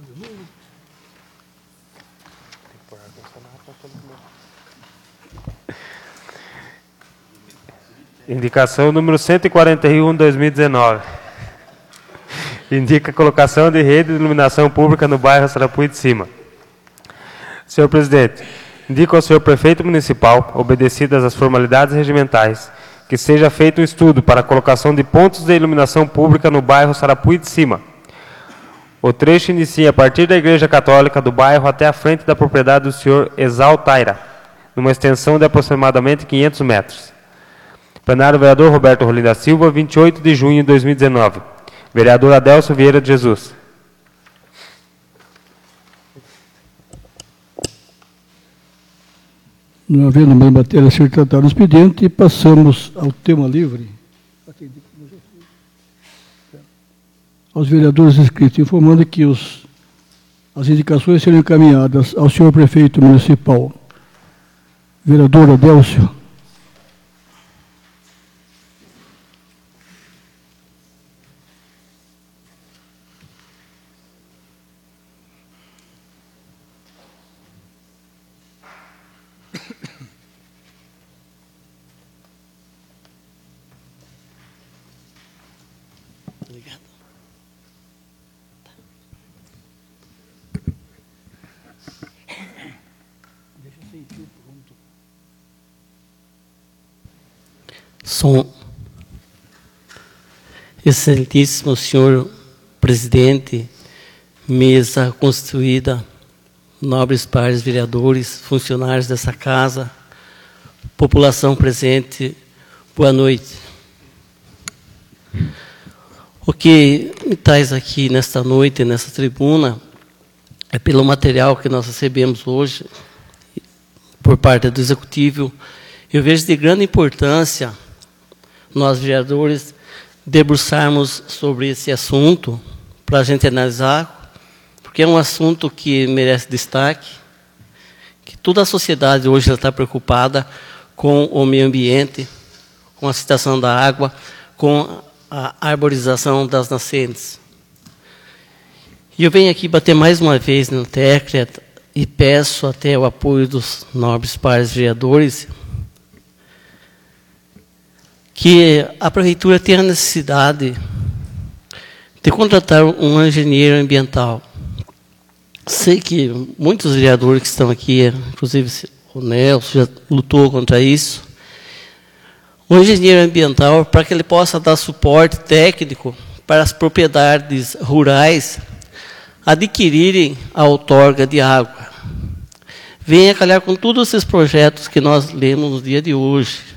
Indicação número 141 de 2019. Indica a colocação de rede de iluminação pública no bairro Sarapuí de Cima. Senhor Presidente, indico ao senhor prefeito municipal, obedecidas as formalidades regimentais, que seja feito um estudo para a colocação de pontos de iluminação pública no bairro Sarapuí de Cima. O trecho inicia a partir da Igreja Católica do bairro até a frente da propriedade do senhor Exal Taira, numa extensão de aproximadamente 500 metros. Plenário vereador Roberto Rolim da Silva, 28 de junho de 2019. Vereador Adelso Vieira de Jesus. Não havendo mais matéria a ser tratada no expediente, passamos ao tema livre. Aos vereadores inscritos, informando que as indicações serão encaminhadas ao senhor prefeito municipal. Vereador Adelso. Som. Excelentíssimo senhor presidente, mesa constituída, nobres pares vereadores, funcionários dessa casa, população presente, boa noite. O que me traz aqui nesta noite, nessa tribuna, é pelo material que nós recebemos hoje, por parte do Executivo. Eu vejo de grande importância nós, vereadores, debruçarmos sobre esse assunto, para a gente analisar, porque é um assunto que merece destaque, que toda a sociedade hoje está preocupada com o meio ambiente, com a situação da água, com a arborização das nascentes. E eu venho aqui bater mais uma vez no tecla e peço até o apoio dos nobres pares vereadores, que a prefeitura tenha a necessidade de contratar um engenheiro ambiental. Sei que muitos vereadores que estão aqui, inclusive o Nelson, já lutou contra isso. Um engenheiro ambiental para que ele possa dar suporte técnico para as propriedades rurais adquirirem a outorga de água. Venha calhar com todos esses projetos que nós lemos no dia de hoje.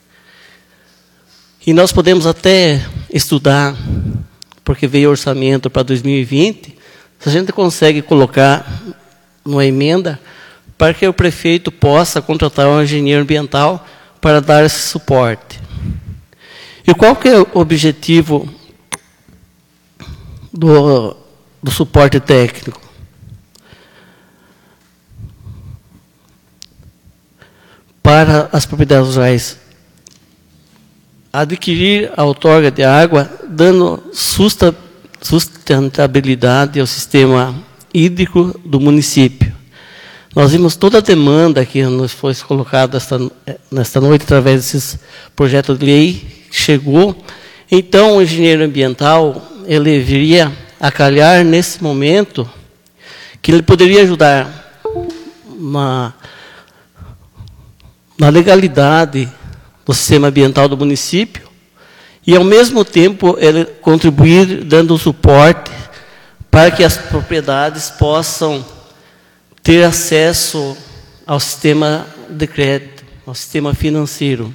E nós podemos até estudar, porque veio orçamento para 2020, se a gente consegue colocar numa emenda para que o prefeito possa contratar um engenheiro ambiental para dar esse suporte. E qual que é o objetivo do suporte técnico? Para as propriedades rurais adquirir a outorga de água, dando sustentabilidade ao sistema hídrico do município. Nós vimos toda a demanda que nos foi colocada nesta noite através desses projetos de lei que chegou. Então, o engenheiro ambiental ele viria a calhar nesse momento que ele poderia ajudar na legalidade do sistema ambiental do município e, ao mesmo tempo, ele contribuir dando suporte para que as propriedades possam ter acesso ao sistema de crédito, ao sistema financeiro.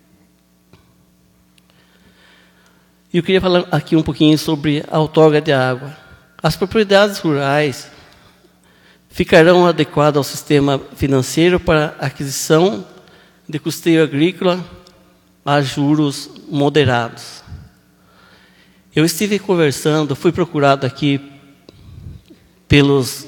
E eu queria falar aqui um pouquinho sobre a outorga de água. As propriedades rurais ficarão adequadas ao sistema financeiro para aquisição de custeio agrícola a juros moderados. Eu estive conversando, fui procurado aqui pelos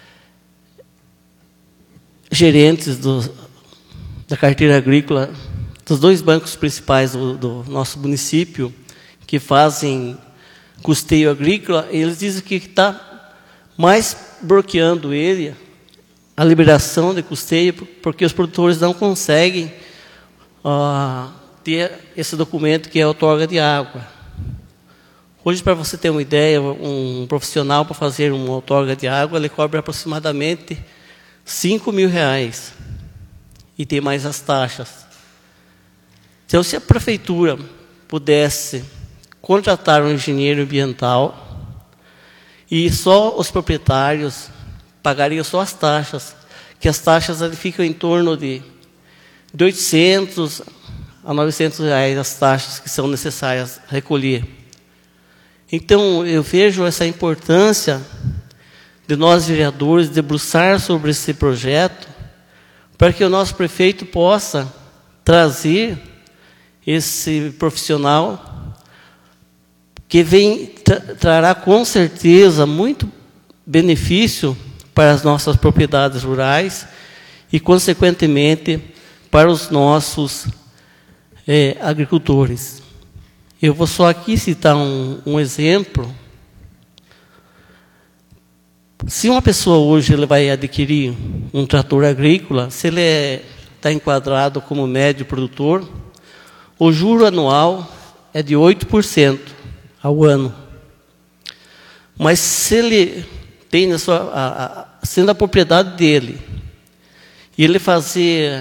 gerentes da carteira agrícola dos dois bancos principais do nosso município, que fazem custeio agrícola, e eles dizem que está mais bloqueando ele a liberação de custeio, porque os produtores não conseguem ter esse documento que é a outorga de água. Hoje, para você ter uma ideia, um profissional para fazer uma outorga de água, ele cobra aproximadamente R$5.000 e tem mais as taxas. Então, se a prefeitura pudesse contratar um engenheiro ambiental e só os proprietários pagariam só as taxas, que as taxas ficam em torno de R$800 a R$900 as taxas que são necessárias recolher. Então, eu vejo essa importância de nós, vereadores, debruçar sobre esse projeto, para que o nosso prefeito possa trazer esse profissional que trará com certeza muito benefício para as nossas propriedades rurais e, consequentemente, para os nossos agricultores. Eu vou só aqui citar um exemplo. Se uma pessoa hoje ele vai adquirir um trator agrícola, se ele está enquadrado como médio produtor, o juro anual é de 8% ao ano. Mas se ele tem sendo a propriedade dele, e ele fazer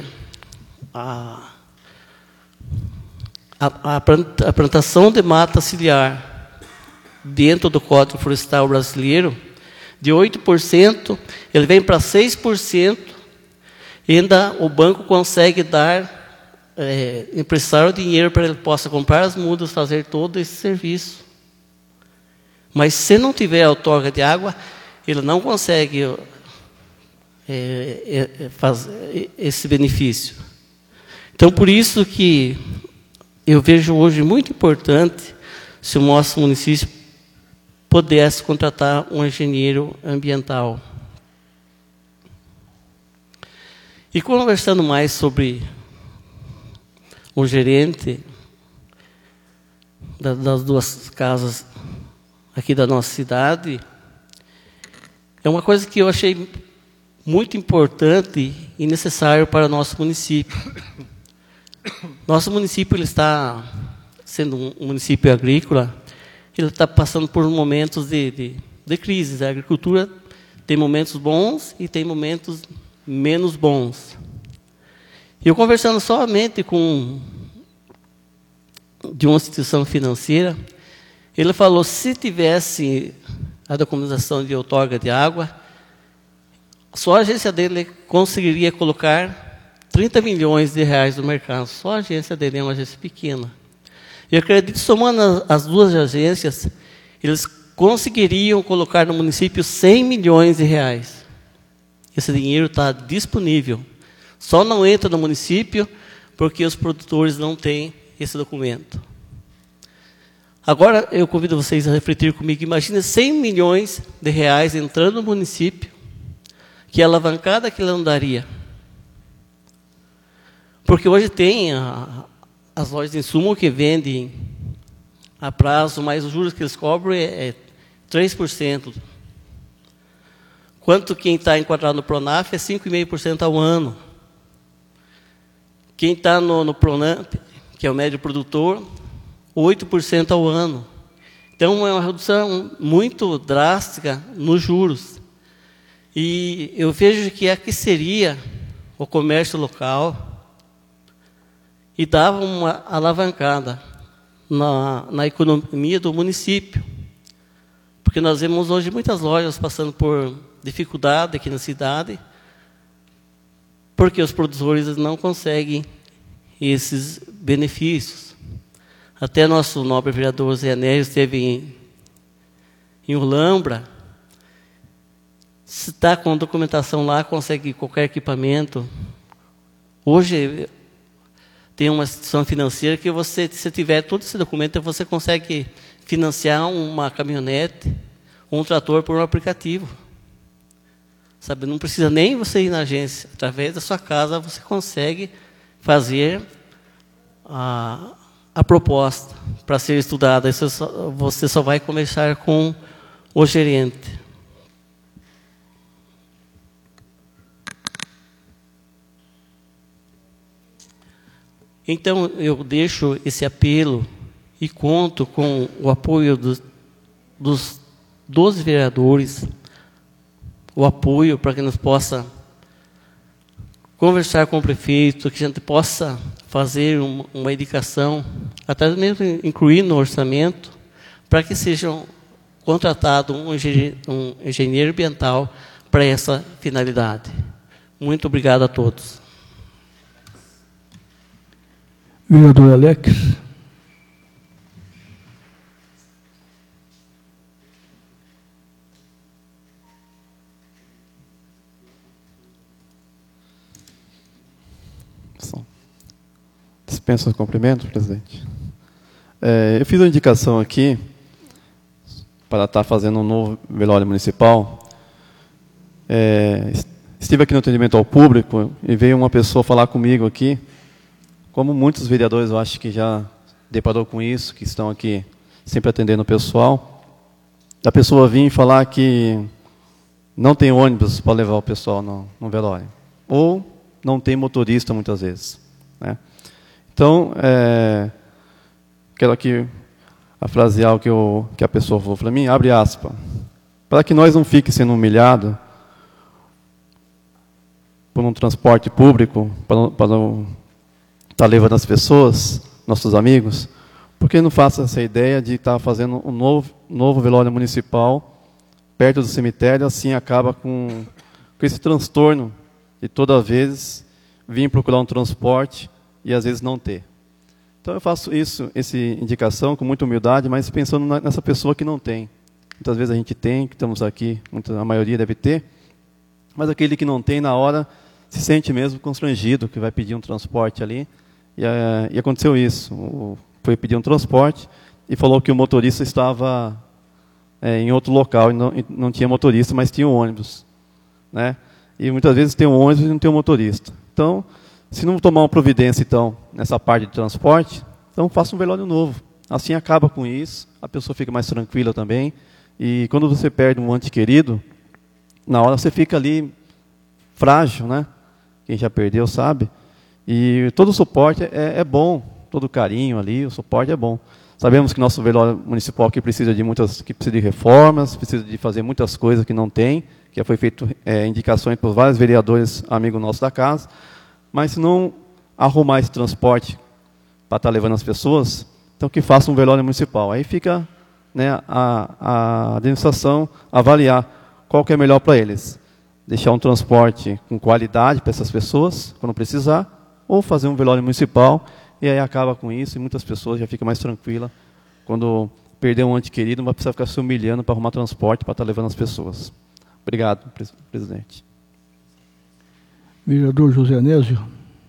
a plantação de mata ciliar dentro do Código Florestal Brasileiro, de 8%, ele vem para 6%, e ainda o banco consegue emprestar o dinheiro para ele possa comprar as mudas, fazer todo esse serviço. Mas se não tiver a outorga de água, ele não consegue fazer esse benefício. Então, por isso que eu vejo hoje muito importante se o nosso município pudesse contratar um engenheiro ambiental. E conversando mais sobre o gerente das duas casas aqui da nossa cidade, é uma coisa que eu achei muito importante e necessário para o nosso município. Nosso município ele está sendo um município agrícola, ele está passando por momentos de crise. A agricultura tem momentos bons e tem momentos menos bons. Eu conversando somente de uma instituição financeira, ele falou, se tivesse a documentação de outorga de água, só a agência dele conseguiria colocar R$30 milhões no mercado. Só a agência dele é uma agência pequena. Eu acredito que, somando as duas agências, eles conseguiriam colocar no município R$100 milhões. esse dinheiro está disponível. Só não entra no município porque os produtores não têm esse documento. Agora, eu convido vocês a refletir comigo. Imagina 100 milhões de reais entrando no município, que alavancada que ele não daria. Porque hoje tem as lojas de insumo que vendem a prazo, mas os juros que eles cobram é 3%. Quanto quem está enquadrado no Pronaf é 5,5% ao ano. Quem está no Pronamp, que é o médio produtor, 8% ao ano. Então, é uma redução muito drástica nos juros. E eu vejo que aqueceria o comércio local e dava uma alavancada na economia do município. Porque nós vemos hoje muitas lojas passando por dificuldade aqui na cidade, porque os produtores não conseguem esses benefícios. Até nosso nobre vereador Zé Nery esteve em Olambra. Se está com documentação lá, consegue qualquer equipamento. Hoje tem uma instituição financeira que você, se tiver todo esse documento, você consegue financiar uma caminhonete ou um trator por um aplicativo. Sabe, não precisa nem você ir na agência. Através da sua casa, você consegue fazer a proposta para ser estudada. Você só vai conversar com o gerente. Então, eu deixo esse apelo e conto com o apoio dos 12 vereadores, o apoio para que nós possa conversar com o prefeito, que a gente possa fazer uma indicação, até mesmo incluir no orçamento, para que seja contratado um engenheiro ambiental para essa finalidade. Muito obrigado a todos. Vereador Alex. Dispensa os cumprimentos, presidente. Eu fiz uma indicação aqui para estar fazendo um novo velório municipal. Estive aqui no atendimento ao público e veio uma pessoa falar comigo aqui, como muitos vereadores, eu acho que já deparou com isso, que estão aqui sempre atendendo o pessoal. A pessoa vinha falar que não tem ônibus para levar o pessoal no velório. Ou não tem motorista, muitas vezes, né? Então, quero aqui afrasear o que a pessoa falou para mim, abre aspas, para que nós não fiquemos sendo humilhados por um transporte público, para não estar levando as pessoas, nossos amigos, por que não faça essa ideia de estar fazendo um novo velório municipal perto do cemitério, assim acaba com esse transtorno de toda vez vir procurar um transporte e às vezes não ter. Então eu faço essa indicação com muita humildade, mas pensando nessa pessoa que não tem. Muitas vezes a gente tem, que estamos aqui, a maioria deve ter, mas aquele que não tem, na hora, se sente mesmo constrangido, que vai pedir um transporte ali. E aconteceu isso. Foi pedir um transporte e falou que o motorista estava em outro local e não tinha motorista, mas tinha um ônibus, né? E muitas vezes tem um ônibus e não tem um motorista. Então, se não tomar uma providência, então, nessa parte de transporte, então faça um velório novo. Assim acaba com isso, a pessoa fica mais tranquila também. E quando você perde um ente querido, na hora você fica ali frágil, né? Quem já perdeu sabe. E todo o suporte é bom, todo o carinho ali, o suporte é bom. Sabemos que nosso velório municipal que precisa de reformas, precisa de fazer muitas coisas que não tem, que já foi feito indicações por vários vereadores amigos nossos da casa. Mas se não arrumar esse transporte para estar levando as pessoas, então que faça um velório municipal. Aí fica, né, a administração avaliar qual que é melhor para eles. Deixar um transporte com qualidade para essas pessoas, quando precisar, ou fazer um velório municipal, e aí acaba com isso, e muitas pessoas já ficam mais tranquilas. Quando perder um ente querido, não vai precisar ficar se humilhando para arrumar transporte para estar levando as pessoas. Obrigado, presidente. Vereador José Anésio.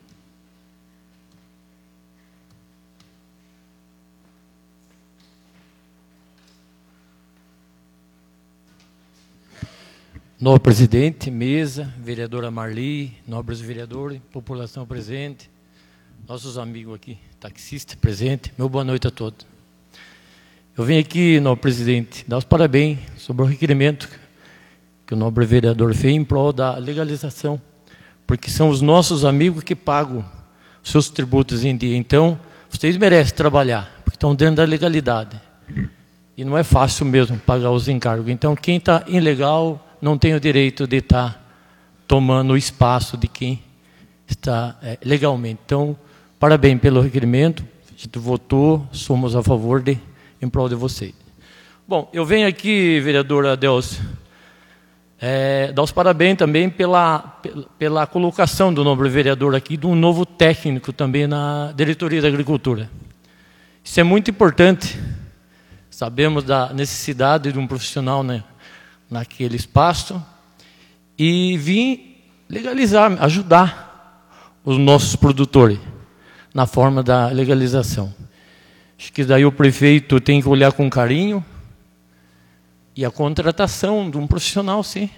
Nobre presidente, mesa, vereadora Marli, nobres vereadores, população presente, nossos amigos aqui, taxistas presentes, meu boa noite a todos. Eu venho aqui, nobre presidente, dar os parabéns sobre o requerimento que o nobre vereador fez em prol da legalização, porque são os nossos amigos que pagam seus tributos em dia. Então, vocês merecem trabalhar, porque estão dentro da legalidade. E não é fácil mesmo pagar os encargos. Então, quem está ilegal não tem o direito de estar tomando o espaço de quem está legalmente. Então, parabéns pelo requerimento. A gente votou, somos a favor em prol de vocês. Bom, eu venho aqui, vereadora Adelcio, dar os parabéns também pela colocação do nobre vereador aqui, de um novo técnico também na Diretoria da Agricultura. Isso é muito importante. Sabemos da necessidade de um profissional, né, naquele espaço, e vim legalizar, ajudar os nossos produtores na forma da legalização. Acho que daí o prefeito tem que olhar com carinho e a contratação de um profissional, sim,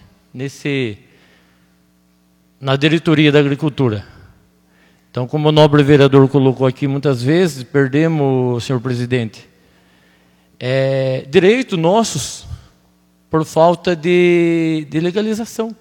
na diretoria da agricultura. Então, como o nobre vereador colocou aqui, muitas vezes perdemos, senhor presidente, direitos nossos por falta de legalização.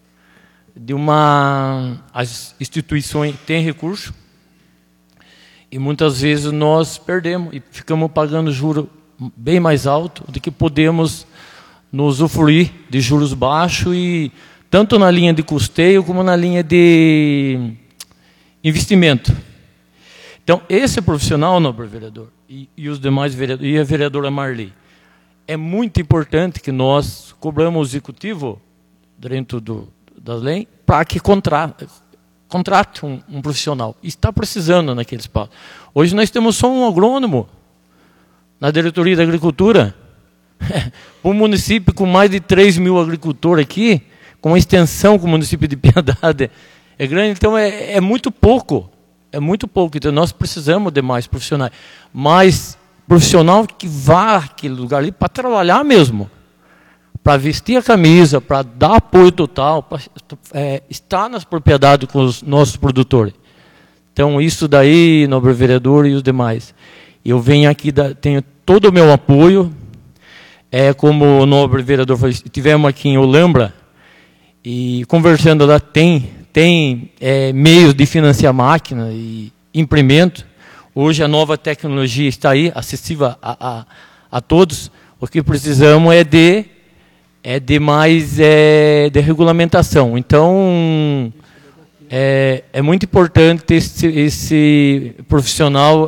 As instituições têm recurso e muitas vezes nós perdemos e ficamos pagando juros bem mais alto do que podemos nos usufruir de juros baixos, e tanto na linha de custeio como na linha de investimento. Então, esse profissional, nobre vereador, e os demais vereadores, e a vereadora Marli, é muito importante que nós cobramos o executivo, dentro da lei, para que contrate um profissional. Está precisando naquele espaço. Hoje nós temos só um agrônomo na diretoria da agricultura. Um município com mais de 3 mil agricultores aqui, com uma extensão com o município de Piedade é grande, então é muito pouco. É muito pouco. Então nós precisamos de mais profissionais. Mais profissional que vá àquele lugar ali para trabalhar mesmo, para vestir a camisa, para dar apoio total, para estar nas propriedades com os nossos produtores. Então, isso daí, nobre vereador e os demais. Eu venho aqui, tenho todo o meu apoio. Como o nobre vereador falou, estivemos aqui em Olambra, e conversando lá, tem meios de financiar máquina e imprimento. Hoje a nova tecnologia está aí, acessível a todos. O que precisamos é de mais de regulamentação. Então, é muito importante esse profissional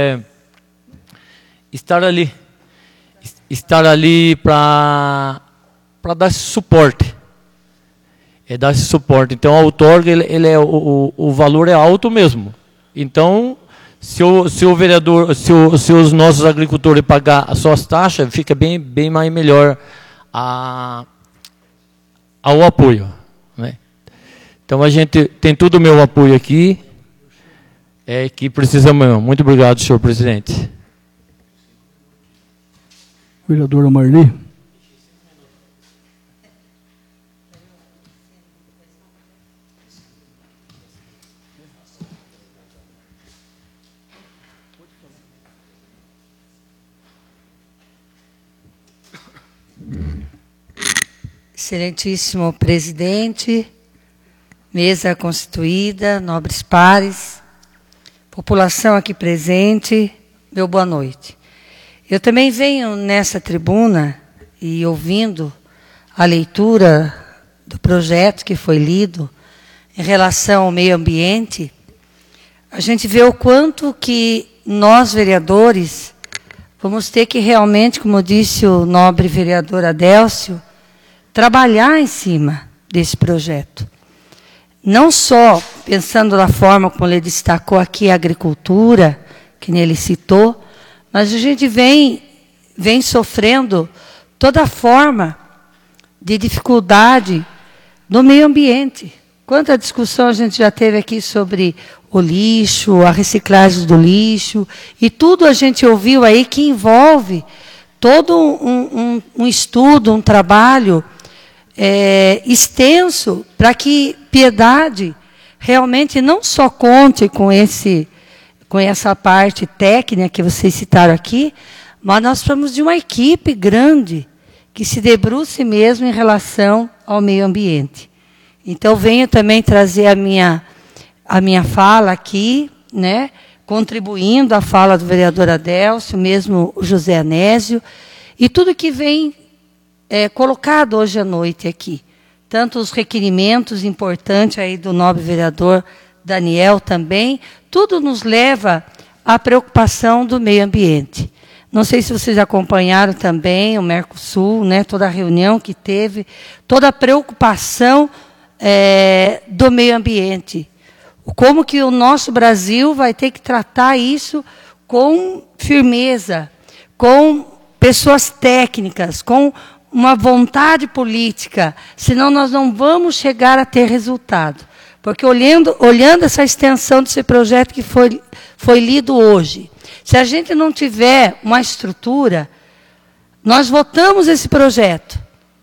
estar ali para dar esse suporte. Dar esse suporte. Então, a outorga, o valor é alto mesmo. Então, se os nossos agricultores pagar as suas taxas, fica bem mais melhor ao apoio, né? Então, a gente tem todo o meu apoio aqui, que precisamos. Muito obrigado, senhor presidente. Vereadora Marli. Excelentíssimo presidente, mesa constituída, nobres pares, população aqui presente, meu boa noite. Eu também venho nessa tribuna e ouvindo a leitura do projeto que foi lido em relação ao meio ambiente, a gente vê o quanto que nós, vereadores, vamos ter que realmente, como disse o nobre vereador Adelcio, trabalhar em cima desse projeto. Não só pensando na forma como ele destacou aqui a agricultura, que nele citou, mas a gente vem sofrendo toda forma de dificuldade no meio ambiente, quanta discussão a gente já teve aqui sobre o lixo, a reciclagem do lixo, e tudo a gente ouviu aí que envolve todo um estudo, um trabalho extenso para que Piedade realmente não só conte com essa parte técnica que vocês citaram aqui, mas nós precisamos de uma equipe grande que se debruce mesmo em relação ao meio ambiente. Então, venho também trazer a minha fala aqui, né, contribuindo à fala do vereador Adélcio, mesmo o José Anésio, e tudo que vem colocado hoje à noite aqui. Tanto os requerimentos importantes aí do nobre vereador Daniel também, tudo nos leva à preocupação do meio ambiente. Não sei se vocês acompanharam também o Mercosul, né, toda a reunião que teve, toda a preocupação do meio ambiente. Como que o nosso Brasil vai ter que tratar isso com firmeza, com pessoas técnicas, com uma vontade política, senão nós não vamos chegar a ter resultado. Porque olhando essa extensão desse projeto que foi lido hoje, se a gente não tiver uma estrutura, nós votamos esse projeto,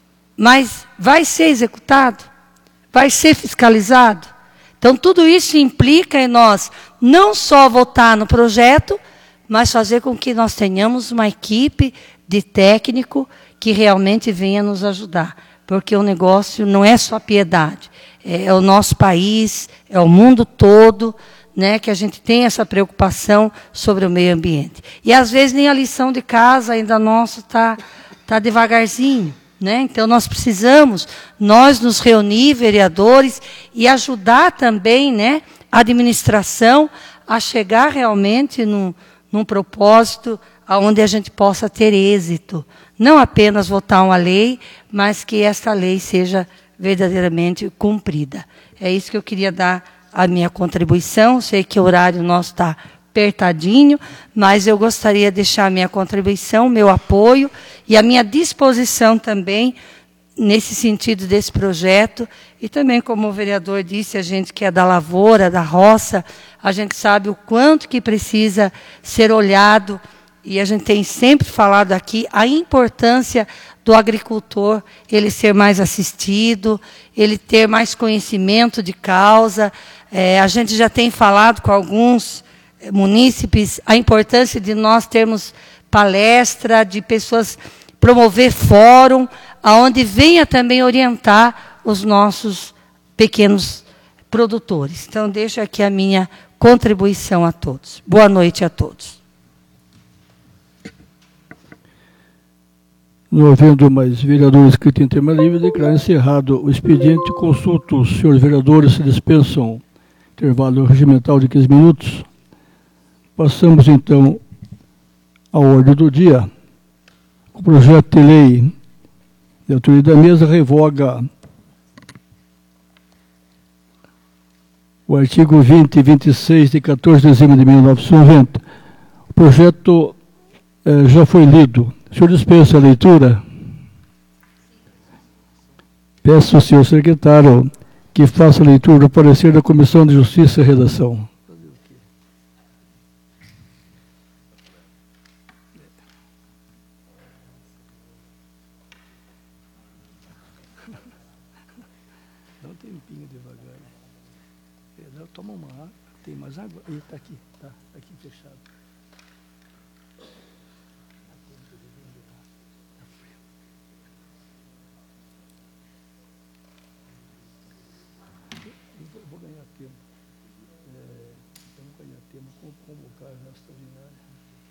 mas vai ser executado? Vai ser fiscalizado? Então, tudo isso implica em nós não só votar no projeto, mas fazer com que nós tenhamos uma equipe de técnico que realmente venha nos ajudar. Porque o negócio não é só Piedade, é o nosso país, é o mundo todo, né, que a gente tem essa preocupação sobre o meio ambiente. E, às vezes, nem a lição de casa ainda nossa está devagarzinho. Né? Então, nós precisamos, nos reunir, vereadores, e ajudar também, né, a administração a chegar realmente num propósito onde a gente possa ter êxito. Não apenas votar uma lei, mas que essa lei seja verdadeiramente cumprida. É isso que eu queria dar a minha contribuição. Sei que o horário nosso está apertadinho, mas eu gostaria de deixar a minha contribuição, meu apoio e a minha disposição também nesse sentido desse projeto. E também, como o vereador disse, a gente que é da lavoura, da roça, a gente sabe o quanto que precisa ser olhado, e a gente tem sempre falado aqui a importância do agricultor, ele ser mais assistido, ele ter mais conhecimento de causa. A gente já tem falado com alguns munícipes a importância de nós termos palestra, de pessoas promover fórum, aonde venha também orientar os nossos pequenos produtores. Então, deixo aqui a minha contribuição a todos. Boa noite a todos. Não havendo mais vereadores inscritos em tema livre, declaro encerrado o expediente. Consulto os senhores vereadores se dispensam intervalo regimental de 15 minutos. Passamos, então, à ordem do dia. O projeto de lei de autoria da mesa revoga o artigo 20 e 26 de 14 de dezembro de 1990. O projeto já foi lido. O senhor dispensa a leitura? Peço ao senhor secretário que faça a leitura do parecer da Comissão de Justiça e Redação. Dá um tempinho devagar. Toma uma água. Tem mais água? Está aqui. Está aqui fechado. Eu vou ganhar tempo. Vamos ganhar tempo com convocar a extraordinária.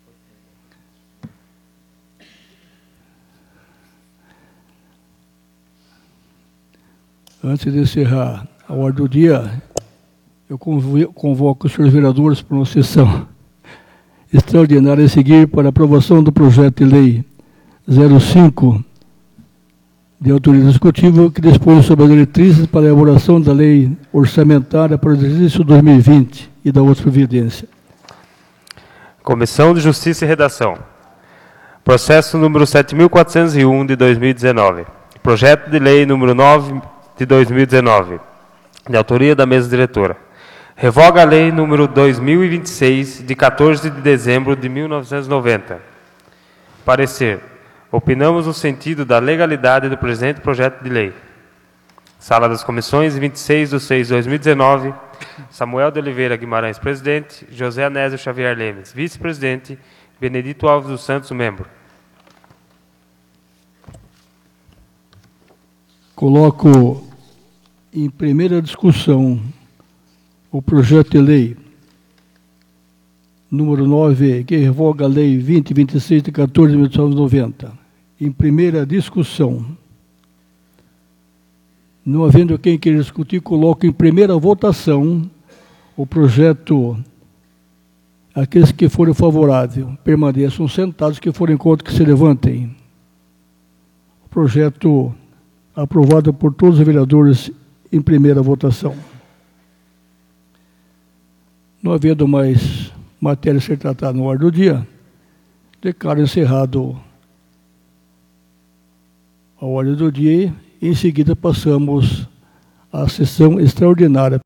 Antes de encerrar a ordem do dia, eu convoco os senhores vereadores para uma sessão extraordinária a seguir para a aprovação do projeto de lei 05 de autoria do Executivo, que dispõe sobre as diretrizes para a elaboração da lei orçamentária para o exercício 2020 e da outra providência. Comissão de Justiça e Redação. Processo número 7.401 de 2019. Projeto de lei número 9 de 2019. de autoria da mesa diretora. Revoga a Lei número 2026, de 14 de dezembro de 1990. Parecer. Opinamos no sentido da legalidade do presente projeto de lei. Sala das Comissões, 26/6/2019. Samuel de Oliveira Guimarães, presidente. José Anésio Xavier Lemes, vice-presidente. Benedito Alves dos Santos, membro. Coloco em primeira discussão o projeto de lei número 9, que revoga a Lei 2026 de 14 de 1990. Em primeira discussão. Não havendo quem queira discutir, coloco em primeira votação o projeto. Aqueles que forem favoráveis permaneçam sentados, que forem contra, que se levantem. O projeto aprovado por todos os vereadores em primeira votação. Não havendo mais matéria a ser tratada no ordem do dia, declaro encerrado a ordem do dia e, em seguida, passamos à sessão extraordinária.